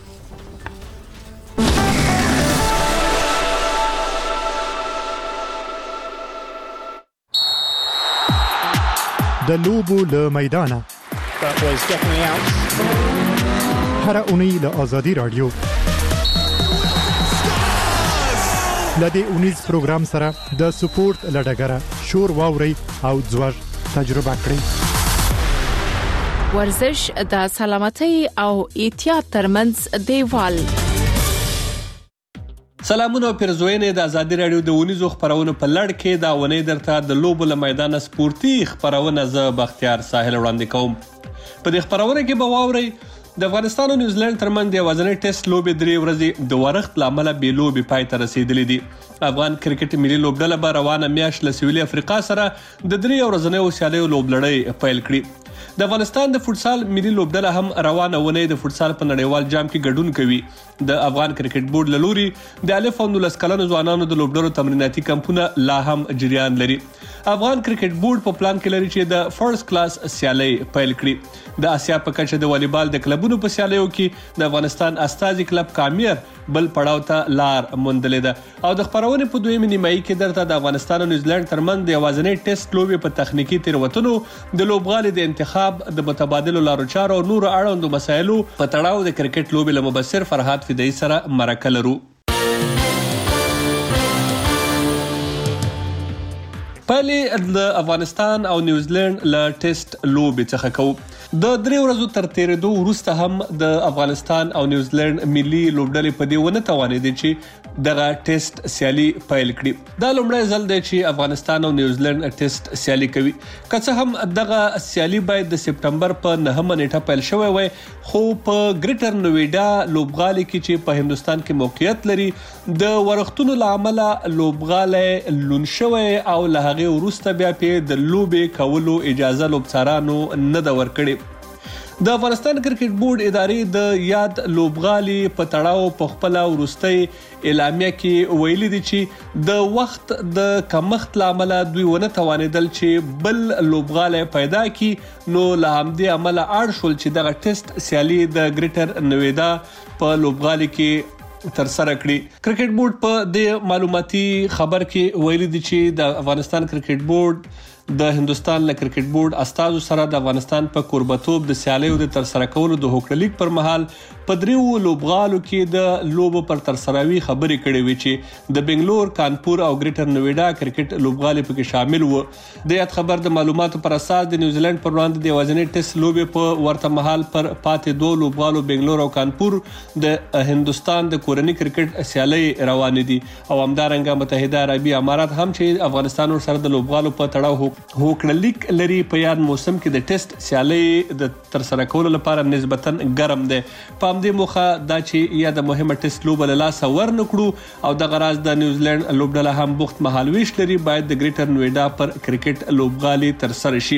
د لوبو له میدانه هر اونۍ له آزادي رادیو لدې اونیز پروګرام سره د سپورت لډګره شور واوري او ځوړ تجربه کړئ. ورزش د سلامتۍ او احتیاط ترمنځ دیوال. سلامونه او پیرزوینه د آزادي رادیو د اونیزو خبرونو په لړ کې دا ونی درته د لوبو له میدان سپورتي خبرونه ز بختیار ساحل وړاندې کوم. په دې خبرونه کې به واوري د افغانستان او نیوزیلند ترمنځ د وزنۍ ټیسټ لوبې 3 ورځې د ورښت لامل به لوبې پای ته رسیدلې دي. افغان کرکټ ملي لوبډله به روانه میاشت له سویلي افریقا سره د 3 ورځنیو سیالیو لوبلړۍ پیل کړي. د افغانستان د فوتسال ملي لوبډله هم روانه ونې د فوتسال په نړیوال جام کې ګډون کوي. د افغان کرکټ بورډ له لوري د الف او 19 کلنو ځوانانو د لوبډلو تمریناتي کمپونه لا هم جریان لري. افغان کرکټ بورډ په پلان کې لري چې د فرست کلاس سیالي پیل کړي. د آسیا په کچه د والیبال د کلبونو په سیالیو کې د افغانستان استازي کلب کامیر بل پړاو ته لار موندلې ده. او د خبرونه په دویمه نیمایي کې درته د افغانستان او نیوزیلند ترمنځ د وزنۍ ټیسټ لوبې په تخنیکی تیروتنو د لوبغالي د انتخاب د متبادل لارو چارو او نور اړوندو مسایلو په تړاو د کرکټ لوبې له مبصر فرحات فدایي سره مرکه لرو. پهلې د افغانستان او نیوزیلند له ټیسټ لوبې څخه کوو. د 3 ورځو تر تیرېدو وروسته هم د افغانستان او نیوزیلند ملي لوبډلې په دې ونه توانېدې چې دغه ټیسټ سیالي پیل کړي. دا لومړی ځل دی چې افغانستان او نیوزیلند ټیسټ سیالي کوي. که څه هم دغه سیالي باید د سپټمبر په 9مه نیټه پیل شوی وای، خو په ګریټر نویډا لوبغالي کې چې په هندستان کې موقعیت لري د ورښتونو له امله لوبغالی لون شوی او له هغې وروسته بیا پې د لوبې کولو اجازه لوبڅارانو نه ده ورکړې. د افغانستان کرکټ بورډ ادارې د یاد لوبغالي په تړاو په خپل وروستۍ اعلامیه کې ویلي دي چې د وخت د کمښت لامل دوی ونه توانیدل چې بل لوبغالی پیدا کړي، نو له همدې امله اړ شول چې دغه ټیسټ سیالي د ګریټر نویدا په لوبغالي کې ترسره کړي. کرکټ بورډ په د معلوماتي خبر کې ویلي دي چې د افغانستان کرکټ بورډ د هندستان له کرکټ بورډ استازو سره د افغانستان په کوربتوب د سیالیو د ترسره کولو د هوکړلیک پر مهال په دریو لوبغالو کې د لوبو پر ترسروي خبرې کړې وې چې د بنگلور، کانپور او ګریټر نویډا کرکټ لوبغالي پکې شامل وو. د یاد خبر د معلوماتو پر اساس د نیوزیلند پر وړاندې د یوازینۍ ټیسټ لوبې په ورته مهال پر پاتې دوه لوبغالو بنگلور او کانپور د هندستان د کورني کرکټ سیالي روانې دي او همدارنګه متحده عربي امارات هم چې افغانستان سره د لوبغالو په تړاو هوکړلیک لري په یاد موسم کې د ټیسټ سیالي د ترسره کولو لپاره نسبتاً ګرم دی. په همدې موخه دا چې یا د مهمه ټیسټ لوبه له لاسه ورنکړو او دغه راز د نیوزیلند لوبډله هم بوخت مهالویش لري، باید د ګریټر نویډا پر کرکټ لوبغالي ترسره شي.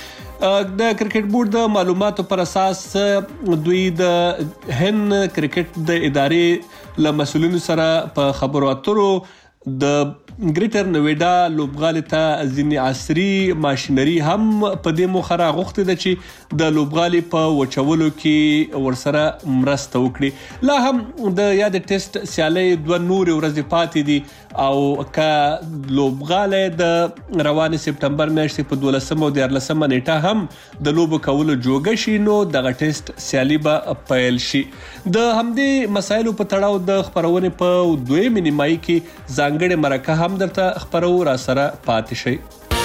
د کرکټ بورډ د معلوماتو پر اساس دوی د هند کرکټ د ادارې له مسؤلینو سره په خبرو اترو د ګریټر نویډا لوبغالي ته ځینې عصري ماشینري هم په دې موخه راغوښتې ده چې د لوبغالي په وچولو کې ورسره مرسته وکړي. لا هم د یاد ټیسټ سیالۍ 2 نورې ورځې پاتې دي او که لوبغالی د روانې سپټمبر میاشتې په 12 او 14 نیټه هم د لوبو کولو جوګه شي، نو دغه ټیسټ سیالي به پیل شي. د همدې مسایلو په تړاو د خپرونې په 2 نیمایي کې ځانګړې مرکه هم درته خپرو، را سره پاتې شي.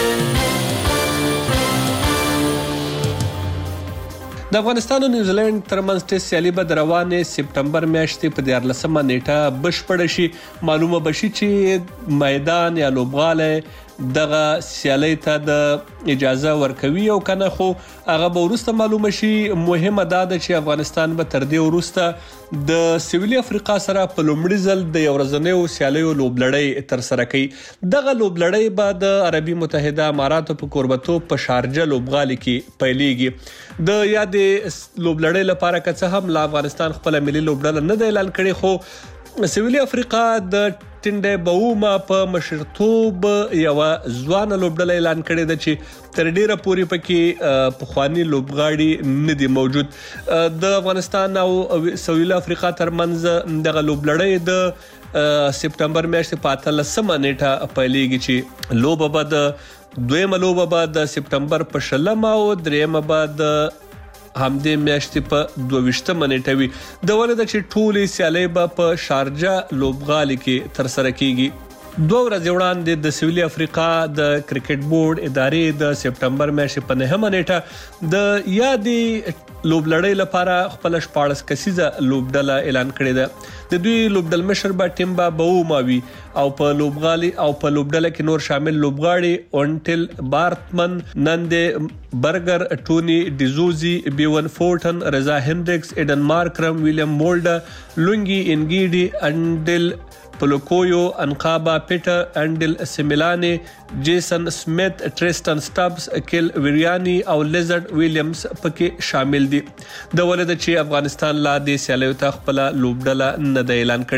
د افغانستان او نیوزیلند ترمنځ ټیسټ سیالي به د روانې سپټمبر میاشتې په 14 نیټه بشپړه شي. معلومه بشي چې میدان یا لوبغالی دغه سیالي ته د اجازه ورکوي او کنه، خو هغه به وروسته معلومه شي. مهمه دا ده چې افغانستان به تر دې وروسته د سویلي افریقا سره په لومړي ځل د یو ورځنیو سیالیو لوبلړۍ ترسره کوي. دغه لوبلړۍ به د عربي متحده اماراتو په کوربتوب په شارجه لوبغالي کې پیلېږي. د یادې لوبلړۍ لپاره که څه هم لا افغانستان خپله ملي لوبډله نه ده اعلان کړې، خو سویلي افریقا د ټینډه بوما په مشرتوب یو ځوان لوبډله اعلان کړې ده چې تر ډیره پوري پکې پخوانی لوبغاړي نه دي موجود. د افغانستان او سویل افریقا ترمنځ دغه لوبلړۍ د سپټمبر میاشتې په 18 نیټه پیلېږي چې لوبه به د دویمه لوبه به د سپټمبر په 16 او دریمه به د همدې میاشتې په 22 نیټه وي. د ولې چې ټولې سیالۍ به په شارجه لوبغالي کې ترسره کیږي. 2 ورځې وړاندې د سویلي افریقا د کرکټ بورډ ادارې د سپټمبر میاشتې په 9 نیټه د یادې لوبلړۍ لپاره خپل 14 کسیزه لوبډله اعلان کړې ده. د دوی لوبډل مشر به ټیمبا بوما وي او په لوبغالي او په لوبډله کې نور شامل لوبغاړي اونټل بارتمن، نندې برګر، ټونی ډیزوزي، بیون فورټن، رضا هندرکس، ایډن مارکرم، ویلیام مولډا، لونګي انګیډي، انډل پلوکویو، انقابا پیټر، انډل سیملاني، جیسن سمیت، ټریسټن سټابز، کیل ویریانی او لیزرډ ویلیامز پکې شامل دي. د ولید چې افغانستان لا د سیالیو ته خپل لوبډله نه د اعلان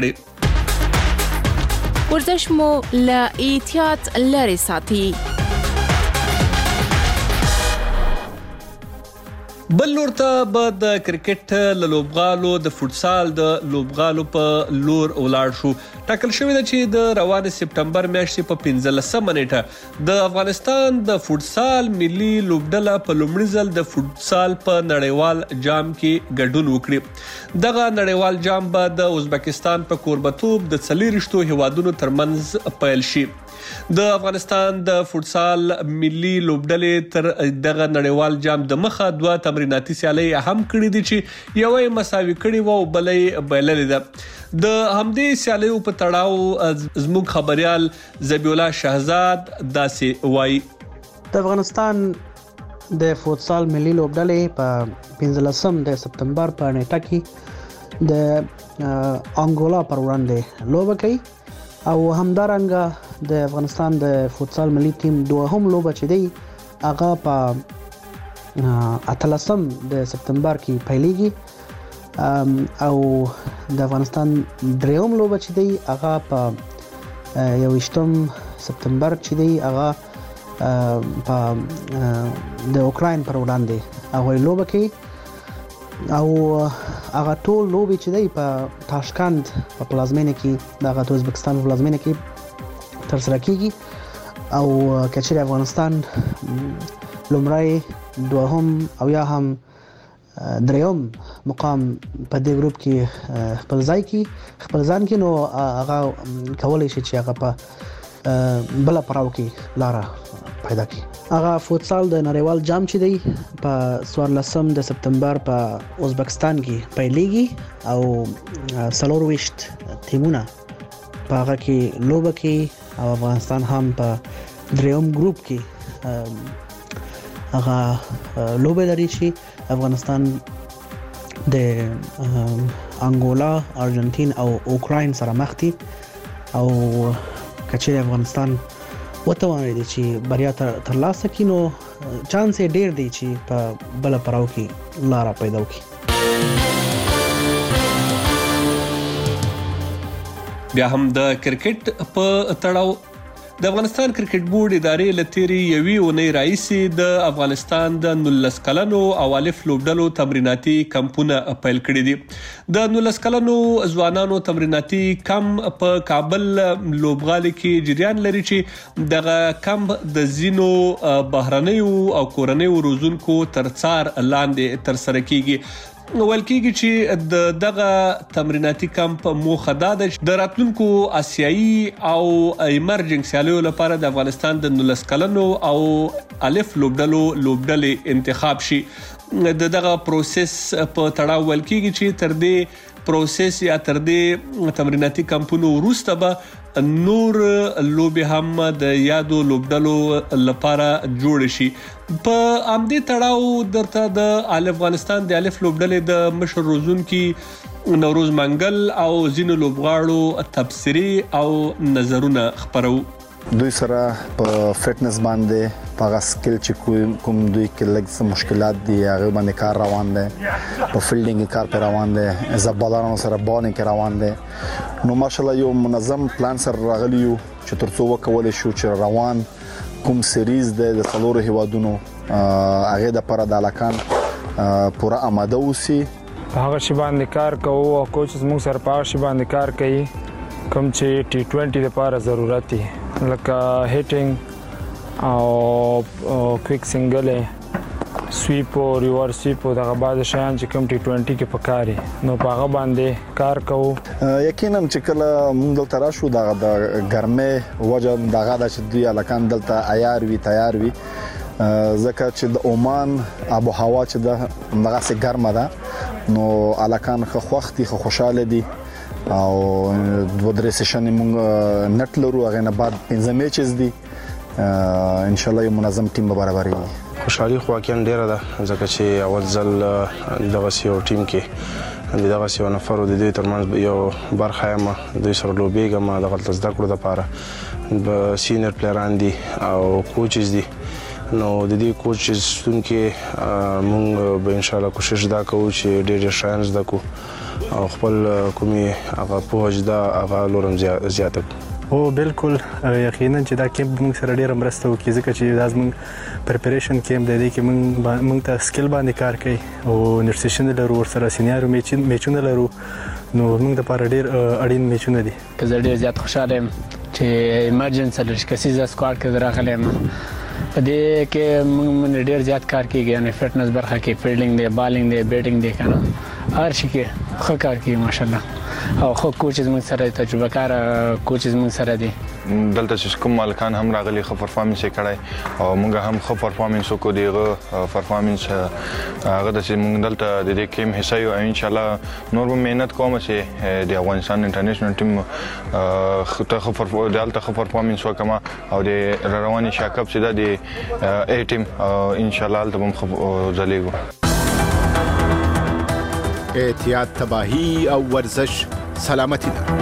کړي. ورزش مو له احتیاط لري ساتي. بل لور ته به د کرکټ له لوبغالو د فوټسال د لوبغالو په لور ولاړ شو. ټاکل شوی ده چې د روانې سپټمبر میاشتې په 15 نیټه د افغانستان د فوټسال ملي لوبډله په لومړي ځل د فوټسال په نړیوال جام کې ګډون وکړي. دغه نړیوال جام به د ازبکستان په کوربتوب د 40 هیوادونو ترمنځ پیل شي. د افغانستان د فوټسال ملي لوبډلې تر دغه نړیوال جام د مخه 2 تمریناتي سیالۍ هم کړې دي چې یوې مساوي کړې وو بلې بایللې ده. د همدې سیالیو په تړاو زموږ خبريال ذبیح الله شهزاد داسې وایي. د افغانستان د فوټسال ملي لوبډلې په 15 د سپتمبر په نیټه کې د انګولا پر وړاندې لوبه کوي او همدارنګه د افغانستان د فوتسال ملي ټیم دوهم لوبه چې دی هغه په 18 د سپتمبر کې پیلېږي او د افغانستان درېم لوبه چې دی هغه په 21 سپتمبر چې دی هغه په د اوکراین پر وړاندې هغه لوبه کوي او هغه ټول لوبې چې دی په تاشکند په پلازمینه کې د ازبکستان په پلازمینه کې تر سره کیږي او کچې افغانستان لومړی دوهم او یا هم درېم مقام په دې ګروپ کې خپل ځان کې نو هغه کولای شي چې هغه په بل پړاو کې لاره پیدا کړي. هغه فوتسال د نړیوال جام چې دی په 14 د سپتمبر په ازبکستان کې پیلېږي او 24 ټیمونه په هغه کې لوبه کوي او افغانستان هم په درېم ګروپ کې هغه لوبه لري چې افغانستان د انګولا، ارجنټین او اوکراین سره مخ دي او کچې افغانستان وتواني دي چې بریا ترلاسه کړي نو چانس یې ډیر دی چې په بل پړاو کې لاره پیدا وکړي. بیا هم د کرکټ په تړاو د افغانستان کرکټ بورډ ادارې لتيري یوي اونۍ رئیسي د افغانستان د 19 کلنو او الف لوبډلو تمریناتي کمپونه پیل کړی دي. د 19 کلنو ځوانانو تمریناتي کمپ په کابل لوبغالي کې جریان لري چې دغه کمپ د زینو بهرنیو او کورنیو روزونکو ترڅار لاندې تر سره کیږي. ویل کېږي چې دغه تمریناتي کمپ موخه ده د راتلونکو آسیایي او ایمرجنګ سیالیو لپاره د افغانستان د 19 کلنو او الف لوبډلې انتخاب شي. دغه پروسس په تړاو ویل کېږي چې تر دې پروسس یا تر دې تمریناتي کمپونو وروسته به نور لوبي هم د یادو لوبډلو لپاره جوړ شي. په امدې تړاو درته د افغانستان د الف لوبډلې د مشر روزونکي نوروز منګل او زینو لوبغاړو تبصري او نظرونه خبرو. دوی سره په فټنس باندې په سکل چې کوم دوی کې لږ مشکلات دي هغه باندې کار روان دي، په فیلډینګ کار پر روان دي، زبالانو سره بالینګ روان دي. نو ماشاءالله یو منظم پلان سره راغلی یو چې ترڅو وکول شو چې روان کوم سیریز د څلورو هیوادونو هغه د پر د علاقان پوره آماده اوسي. هغه شی باندې کار کوو او کوچز موږ سره په شی باندې کار کوي کوم چې T20 لپاره ضرورت دي لکه هیټینګ او کویک سنگل سویپ او ریورس سویپ دغه بعد شیان چې کوم T20 کې پکاري نو په هغه باندې کار کوو. یقینا چې کله موږ دلته راشو د ګرمه وجه دغه د دوی علاقان دلته عیار وی تیار وی ځکه چې د عمان ابو هوا چې دغه سه ګرمه ده نو علاقان خو وختي خو خوشاله دي او دوه درې سیشن موږ نت لرو هغه نه بعد 15 میچز دي ان شاء الله یو منظم ټیم به برابرې. خوشحالي خو واقعا ډیره ده ځکه چې اول ځل دغه یو ټیم کې دغه یو نفر د دې ترمنځ یو برخه ما د سره لوبېګم دغه زده کړو لپاره سینیئر پلیران دي او کوچز دي نو د دې کوچز څونکې موږ به ان شاء الله کوشش دا کوو چې ډېر شایان زده کو او خپل کومي هغه پوهج دا هغه لورم زیاته. او بالکل یقینا چې دا کیمپ موږ سره ډیر مرسته وکړي ځکه چې دا موږ پریپریشن کیمپ دی چې موږ ته سکل باندې کار کوي او نوټریشن لرو ور سره سینیار میچونه لرو نو موږ د پاره ډیر اړین میچونه دي. که زه ډیر زیات خوشاله یم چې ایمرجنسي لشکسیزه سکواډ کې راغلم په دې کې موږ ډیر زیات کار کوي یعنی فټنس برخه کې فیلډینګ دی بالینګ دی بیټینګ دی کنه هر شي کې ښه کار کوي ماشاءالله او خو کوچز موږ سره تجربه کار کوچز موږ سره دي دلته چې کوم مالکان هم راغلي خو پرفارمنس یې کړای او موږ هم خو پرفارمنس وکړو دیغه پرفارمنس هغه د چې موږ دلته د دې کیم حصہ یو ان شاء الله نور به مهنت کوم چې د افغانستان انټرنیشنل ټیم خو پرفارمنس وکما او د رواني شاکب چې د ا ټیم ان شاء الله تبم ځلېګو. احتیاط تباهی او ورزش سلامتی ده.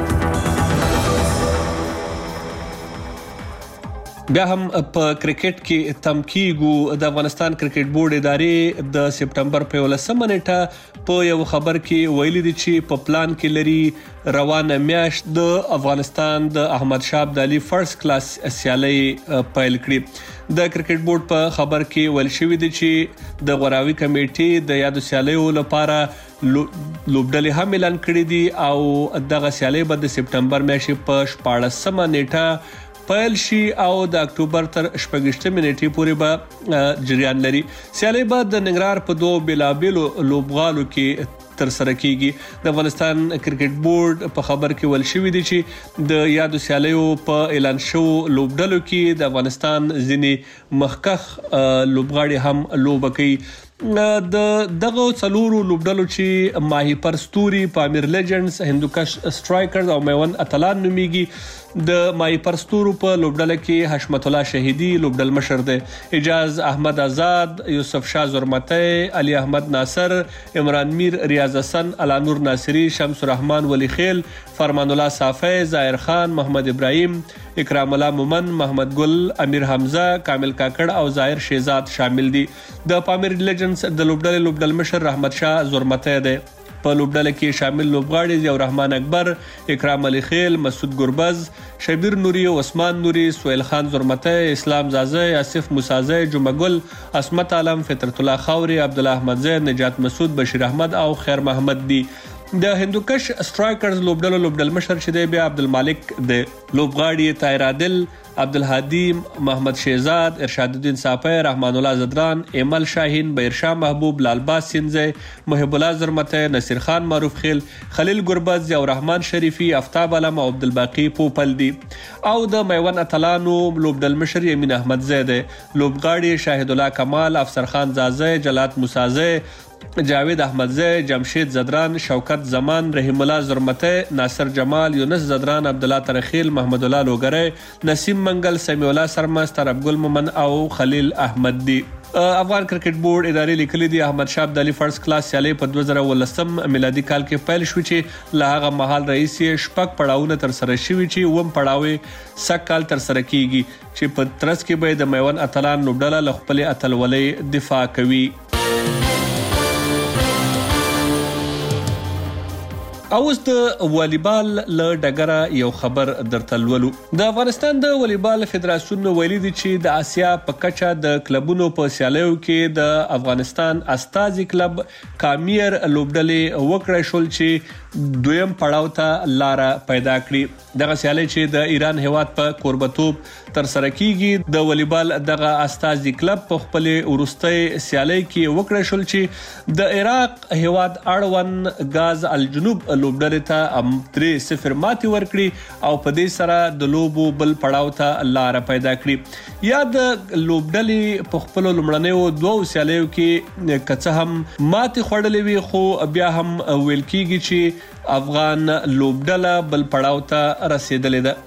بیا هم په کرکټ کې تم کیږو. د افغانستان کرکټ بورډ ادارې د سپټمبر په 11 نیټه په یو خبر کې ویلي دي چې په پلان کې لري روانه میاشت د افغانستان د احمد شاه ابدالي فرست کلاس سیالي پیل کړي. د کرکټ بورډ په خبر کې ویل شوی دی چې د غوراوي کمیټې د یادو سیالیو لپاره لوبډلې هم اعلان کړې دي او دغه سیالي به د سپټمبر میاشتې په 14 نیټه پیل شي او د اکتوبر تر 28 نیټې پورې به جریان لري. سیالي به د ننګرهار په دوه بیلابیلو لوبغالو کې تر سره کیږي. د افغانستان کرکټ بورډ په خبر کې ویل شوی دی چې د یادو سیالیو په اعلان شو لوبډلو کې د افغانستان ځینې مخکخ لوبغاړي هم لوبه کوي. د دغه څلورو لوبډلو چې ماهی پرستوري، پامیر لیجنډز، هندوکش سټرایکرز او میوند اتلان نومیږي. د ماهی پرستورو په لوبډله کې حشمت الله شهیدی لوبډل مشر دی، اجاز احمد آزاد، یوسف شاه زرمتی، علي احمد ناصر، عمران میر، ریاض حسن، علانور ناصری، شمس الرحمن ولی خیل، فرمان الله صافی، ظاهر خان، محمد ابراهیم، اکرام الله مومن، محمد ګل، امیر حمزه، کامل کاکړ او ظاهر شهزاد شامل دي. د پامیر لیجنډز د لوبډل مشر رحمت شاه زرمتی دی. په لوبډله کې شامل لوبغاړي ضیاء الرحمن اکبر، اکرام علي خیل، مسعود ګربز، شبیر نوري، عثمان نوري، سهیل خان زرمتی، اسلام زازی، آصف موسازی، جمعه ګل، عصمت عالم، فطرت الله خاوري، عبدالله احمد زید، نجات مسعود، بشیر احمد او خیر محمد دي. د هندوکش سټرایکرز لوبډل مشر چې دی بیا عبدالمالک دی. لوبغاړي طاهر عادل، عبدالهادي، محمد شهزاد، ارشاد الدین صافی، رحمان الله زدران، ایمل شاهین، بهرشاه محبوب، لالباز سینځي، محب الله زرمتی، نصیر خان معروف خیل، خلیل ګربز، ضیاء الرحمن شریفي، آفتاب علم او عبدالباقی پوپل دي. او د میوند اتلانو لوبډل مشر یمین احمد زید. لوبغاړي شاهد الله کمال، افسر خان زازی، جلات موسازی، جاوید احمدزی، جمشید زدران، شوکت زمان، رحیم الله زرمتی، ناصر جمال، یونس زدران، عبدالله ترخیل، محمد الله لوګری، نسیم منگل، سمیع الله سرمست، عربګل مومن او خلیل احمد دي. افغان کرکټ بورډ ادارې لیکلي دي احمد شاه ابدالي فرست کلاس سیالي په 2019 میلادي کال کې پیل شو چې له هغه مهال رئیس شپږ پړاوونه تر سره شوي چې اووم پړاو سږ کال تر سره کیږي چې په ترڅ کې به د میوند اتلان لوبډله له خپلې اتلولۍ دفاع کوي. اوس د والیبال له ډګره یو خبر درته لولو. د افغانستان د والیبال فدراسیون ویلي دي چې د آسیا په کچه د کلبونو په سیالیو کې د افغانستان استازي کلب کامیر لوبډلې وکړای شول چې دویم پړاو ته لار پیدا کړي. دغه سیالي چې د ایران هیواد په کوربتوب تر سره کیږي، د والیبال دغه استازي کلب په خپل ورستۍ سیالي کې وکړای شول چې د عراق هیواد اړوند غاز الجنوب لوبډلې ته 3-0 ماتې ورکړي او په دې سره د لوبو بل پړاو ته لار پیدا کړي. یا د لوبډلې په خپل لومړنیو دوه سیالیو کې کڅه هم ماتې خوړلې وي، خو بیا هم ویل کیږي چې افغان لوبډله بل پړاو ته رسیدلې ده.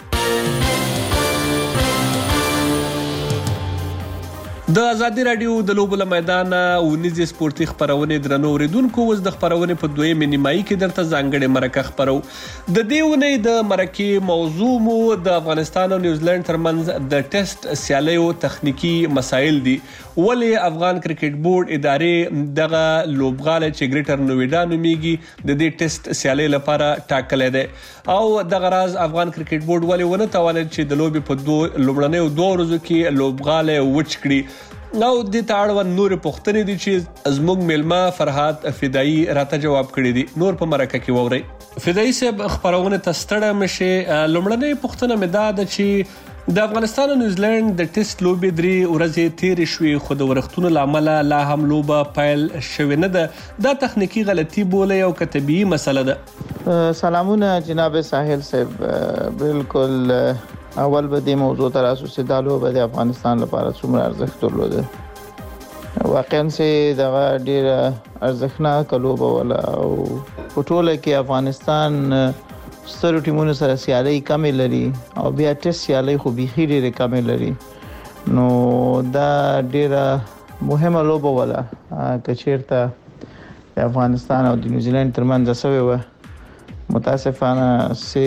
د ازادي رادیو د لوبو له میدانه ونیزې سپورتي خبرونه درنو اوریدونکو، اوس د خبرونه په دویمې نیمایي کې درته ځانګړې مرکه خبرو. د دې ونې د مرکې موضوع مو د افغانستان او نیوزیلند ترمنځ د ټیسټ سیالیو تخنیکی مسایل دي. ولې افغان کرکټ بورډ ادارې دغه لوبغاله چې ګریټر نویډا نومیږي د دې ټیسټ سیالي لپاره ټاکلې ده او دغه راز افغان کرکټ بورډ ولې ونه توانید چې د لوبي په لومړنیو دوه ورځو کې لوبغاله وچ کړي. نو د تاړو نور پښتنې دي چې زموږ ملما فرحات فدایی راته جواب کړی دي. نور په مرکه کې ووري. فدایی صاحب خبرونه تستړه مشه لومړنۍ پښتنه مدا ده چې د افغانستان او نیوزیلند د ټیسټ لوبې 3 ورځې تیرې شوې، خو د ورښتونو له امله لا هم لوبه پیل شوې نه ده. دا تخنیکی غلطي بوله یو طبیعي مسله ده. سلامونه جناب ساحل صاحب. بالکل اول به د موضوع تر اساس د لوبه د افغانستان لپاره څومره ارزښت درلوده. واقعا سه دغه ډیر ارزښتناک لوبه ولا او په ټوله کې افغانستان سترو ټیمونو سره سیالي کم لري او بیا ټیسټ سیالي خو بيخي ډیره کم لري. نو دا ډیره مهمه لوبه ولا کچیرته د افغانستان او د نیوزیلند ترمنځ شوې و. متاسفانه سه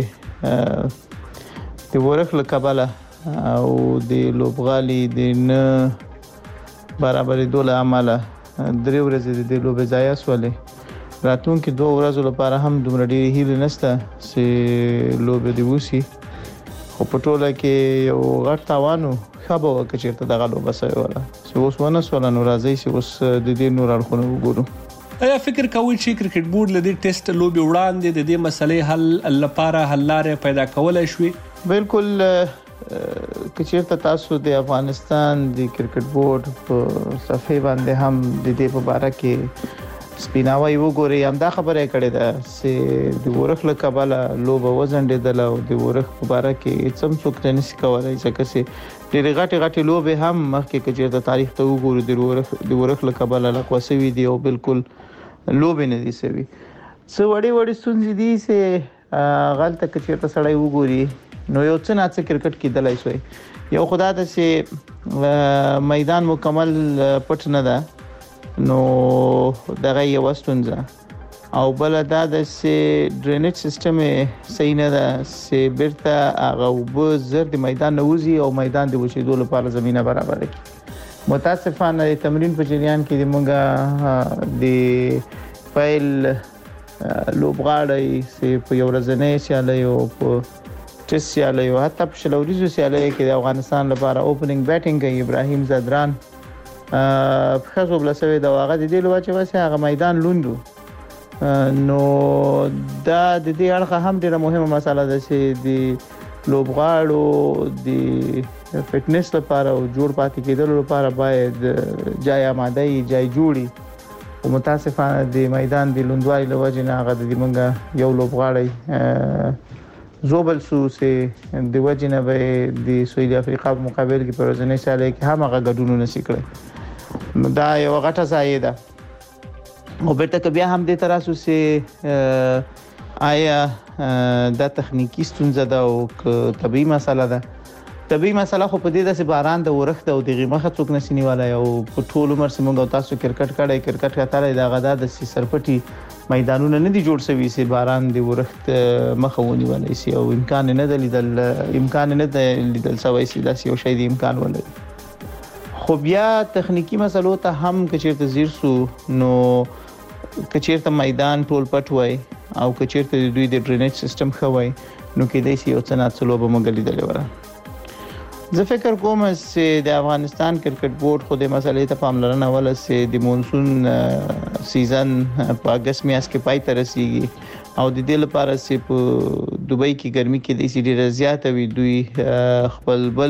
د ورخ له کبله او د لوبغالي د نه برابرې دوله عمله 3 ورځې د لوبې ځای سولې. راتلونکي 2 ورځې لپاره هم دومره ډېری هیله نشته چې لوبې دی وسی. خو په ټوله کې یو غټ تاوانو خبره وکړي چې دغه لوبه سوي ولا چې اوس ونه سول نو راځي چې اوس د دې نور اړخونه وګورو. آیا فکر کوئ چې کرکټ بورډ له دې ټیسټ لوبې وړاندې د دې مسلې حل لپاره حل لارې پیدا کولای شوي؟ بالکل کچیرته تاسو د افغانستان د کرکټ بورډ په صفحه باندې هم د دې په اړه کې سپیناوي وګوري هم دا خبره کړې ده چې د ورخ له کبله لوبه وزنډېدل او د ورخ په اړه کې څم څوک نشي کولای ځکه چې ډېر غټي لوبه هم مخکې کچیرته تاریخ ته وګورو د ورخ له کبله لقوسوي دی او بالکل لوبه نه دي سوي. څو وړي ستونزې دي چې غلطه کچیرته سړی وګوري نو یو څه نه کرکټ کې دلای شوی. یو خدای ته چې میدان مکمل پټ نه ده نو دغه یو ستونزه او بل دا د ډرینیج سیستم صحیح نه ده چې بیرته هغه وب زر د میدان نوځي او میدان د وشیدو لپاره زمينه برابر کړي. متاسفانه تمرین په جریان کې د مونږه د فایل لوبغاړي چې په یو ورځنۍ سیالي او په ټیسټ سیالي او حتی په شلوريزو سیالي کې د افغانستان لپاره اوپننګ بیټینګ کوي ابراهیم زدران خاصو بلسوي دا هغه د دې لوبه چې واسه هغه میدان لوندو نو دا د دې اړخه هم ډیره مهمه مسله ده چې د لوبغاړو د فټنس لپاره او جوړ پاتې کېدل لپاره باید جای آماده جای جوړي. او متاسفانه د میدان د لوندوالي لوجه نه هغه د منګه یو لوبغاړی زوبل سو سه د وجنه به د سویل افریقا په مقابل کې په ورځنۍ سیالي کې هم هغه ګډون نشي کړی. دا یو غټه ځای ده او بیرته که بیا هم د تراسو سه آیا دا تخنیکی ستونزه ده او طبي مسله ده. طبي مسله خو په دې د باران د ورخت او د غیمخه څوک نشي نیولای او په ټول عمر سیمه تاسو کرکټ کړی کرکټ کتره د غدا د سرپټي میدانونه نه دي جوړ شوي چې باران د ورخت مخه ونیولای شي او امکان نه دی لیدل سوي چې دا یو شی دی امکان ولري. خو بیا تخنیکی مسلو ته هم کچیرته زیر سو نو کچیرته میدان ټول پټ وای او کچیرته دوی د ډرینیج سیستم خوای نو کې دای شي یو څه نه څلو به مګلی دی وره. زه فکر کوم چې د افغانستان کرکټ بورډ خو د مسلې ته پاملرنه ولا چې د مونسون سیزن په اگست میاشت کې پای ته رسیږي او د دې لپاره چې په دوبۍ کې ګرمي کې د سی ډیر زیاته وي دوی خپل بل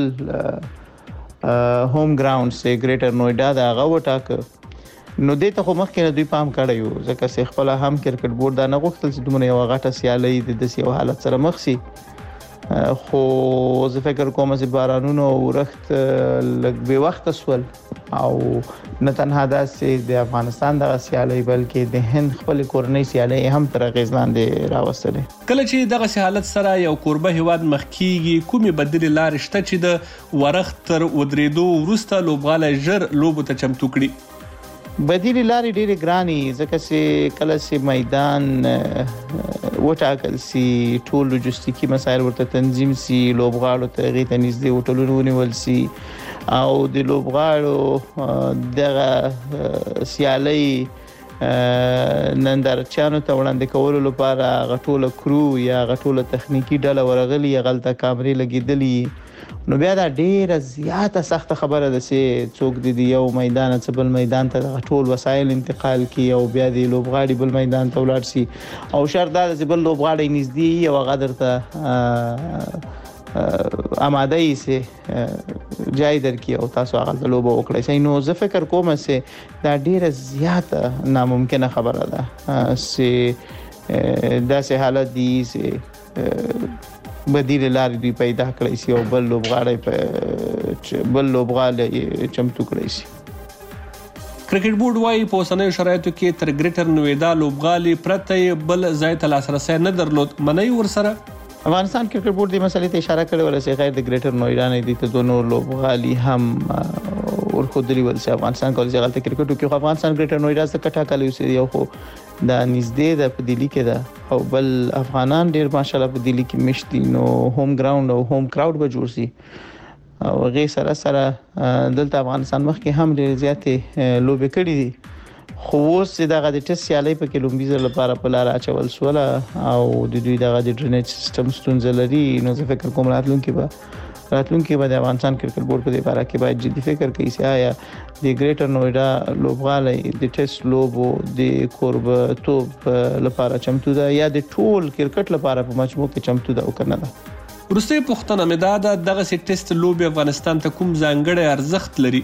هوم ګراوند چې ګریټر نوئیډا دا غوټاک نو دې ته خو مخکې دوی پام کړی و ځکه چې خپل هم کرکټ بورډ دا نه غوښتل چې دومره یو غټه سیالي د دې یو حالت سره مخ شي. خو زه فکر کوم چې بارانونو ورخت لږ به وخت سول او نه تنها دا چې د افغانستان د سیالي بلکې د هند خپل کورنۍ سیالي هم تر غیز لاندې راوستلې. کله چې دغه حالت سره یو کوربه هیواد مخکیږي کومې بدیل لارې شته چې د ورخت تر ودریدو وروسته لوبغاله ژر لوبو ته چمتو کړي؟ بدیل لارې ډېرې ګرانې ځکه چې کله چې میدان وټاکل سي ټول لوجستیکي مسایل ورته تنظیم سي لوبغاړو ته غي ته نږدې هوټلونه ونیول سي او د لوبغاړو دغه سیالي نندارچانو ته وړاندې کولو لپاره غټوله کرو یا غټوله تخنیکی ډله ورغلي غلطه کامرې لګیدلې نو بیا دا ډیره زیاته سخت خبره ده چې څوک د یو میدان څخه بل میدان ته ټول وسایل انتقال کی او بیا د لوبغاړي بل میدان ته ولاړ شي او شرط دا چې بل لوبغاړي نږدې یو غدر ته آماده یې سي جای درکې او تاسو هغه لوبه وکړئ. نو زه فکر کوم چې دا ډیره زیاته ناممکنه خبره ده چې داسې حالت دی چې بدیل لارې دوی پیدا کړی شي او بل لوبغاړي چمتو کړی شي. کرکټ بورډ وايي په اوسنیو شرایطو کې تر ګریټر نوئیډا لوبغالي پرته بل ځای ته لاسرسي نه درلود. منئ ورسره افغانستان کرکټ بورډ د مسلې ته اشاره کړې ولا چې غیر د ګریټر نوئیډا نه دي ته دوه نور لوبغالي هم ورخودلی ول چې افغانستان کولای شي غلطه کرکټ وکړي. افغانستان ګریټر نویډا څخه ټاکلی اوسې یو خو دا نږدې د په دلی کې ده او بل افغانان ډیر ماشاءالله په دلی کې مشتي نو هوم ګراوند او هوم کراود به جوړ شي او غي سره دلته افغانستان مخکې هم ډیر زیاتې لوبې کړې دي خو اوس دغه د ټیسټ سیالي په کې لومبي ځل لپاره په لار اچول سول او د دوی دغه د ډرینیج سیستم ستونزې لري نو زه فکر کوم راتلونکي به د افغانستان کرکټ بورډ په دې اړه کې باید جدي فکر کوي چې آیا د ګریټر نویډا لوبغالي د ټیسټ لوبو د کوربتوب لپاره چمتو ده یا د ټول کرکټ لپاره په مجموع کې چمتو ده او کنه ده. وروستۍ پوښتنه مې دا ده دغه ټیسټ لوبې افغانستان ته کوم ځانګړی ارزښت لري؟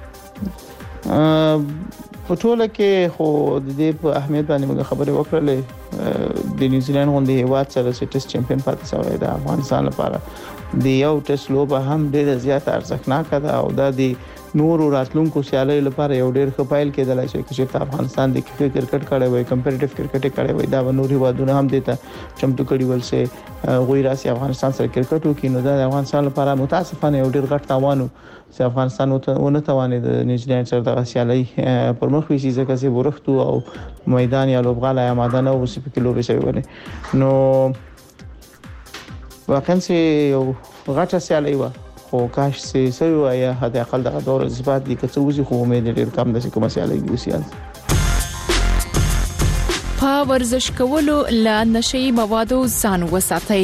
په ټوله کې خو د دې په اهمیت باندې موږ خبرې وکړلې د نیوزیلند غونډې هیواد سره ټیسټ چمپیون پاتې شوی دی افغانستان لپاره د یو ټیسټ لوبه هم ډیره زیاته ارزښتناک ده او دا د نورو راتلونکو سیالیو لپاره یو ډیر ښه فایل کېدلای شي چې افغانستان د کرکټ کړي وي کمپیټیټیو کرکټ کړي وي دا نوري وادونه هم دته چمتو کړي ول سي غوي راسي افغانستان سره کرکټ وکړي نو دا د افغانستان لپاره متاسفانه یو ډیر غټ تاوان چې افغانستان ونه توانید د نیوزیلند سره د سیالي پر مخ وي چې ځکه چې ورختو او میدان یا لوبغاله آماده نه اوسې په کلو به شوی ونه نو واقعا چې یو غټه سیالي و خو کاش چې سوي یا حد اقل دغه دور اثبات دي که څه وځي خو امید ډیر کم ده چې کومه سیالي وسیال په ورزش کولو له نشي موادو ځان وساتئ.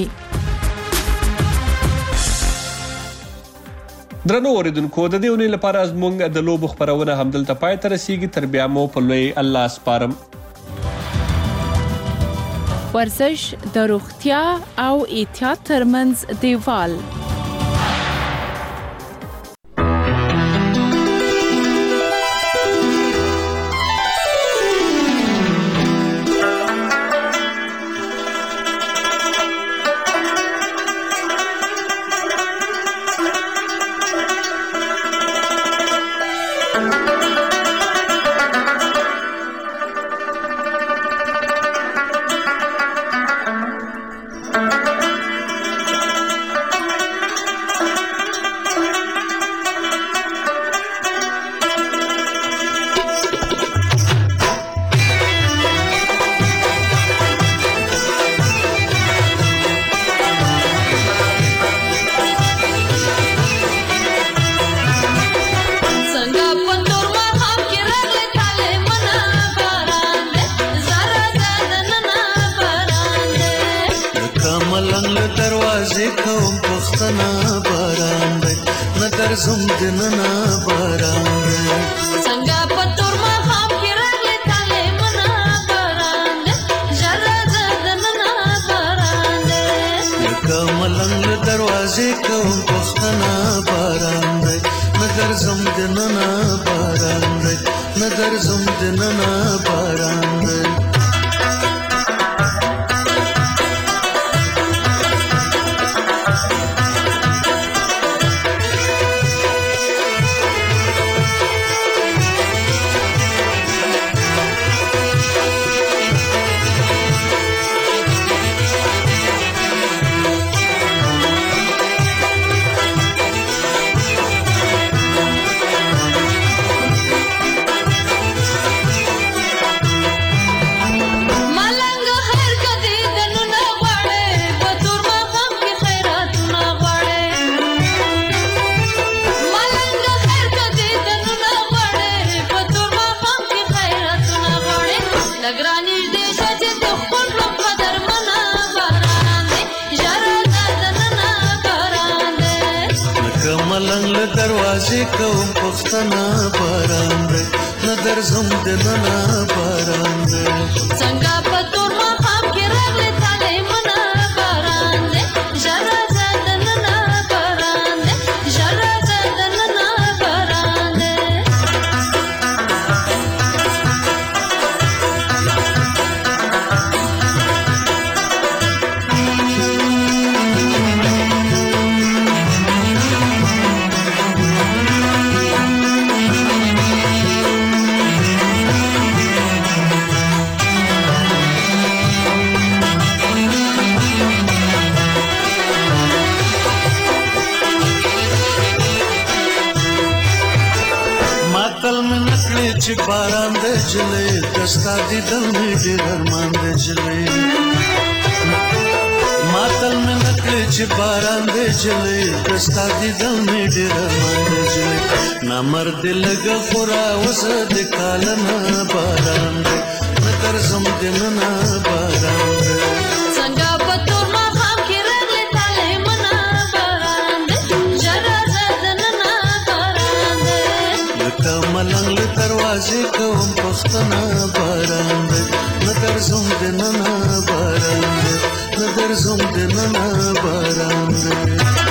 درنو اوریدونکو د دې ونې لپاره زموږ د لوبو خبرونه همدلته پای ته رسیږي تر بیا مو په لوی الله سپارم. ورزش د روغتیا او احتیاط ترمنځ دیوال. چې باران د جلې دستا دي دل می ډېر ارمان د جلې ماتل مې نکړې چې باران د جلې دستا دي دل می ډېر ارمان د جلې نامرد لګ خورا وسه د کالنا باران د نتر زم دننا باران د څنګه په تور ما خام کې رغلې تاله منا باران د جرا زدننا باران د لکه ملنګ له دروازې کوم پښتنه باران د نتر زم دننا باران د نتر زم دننا باران د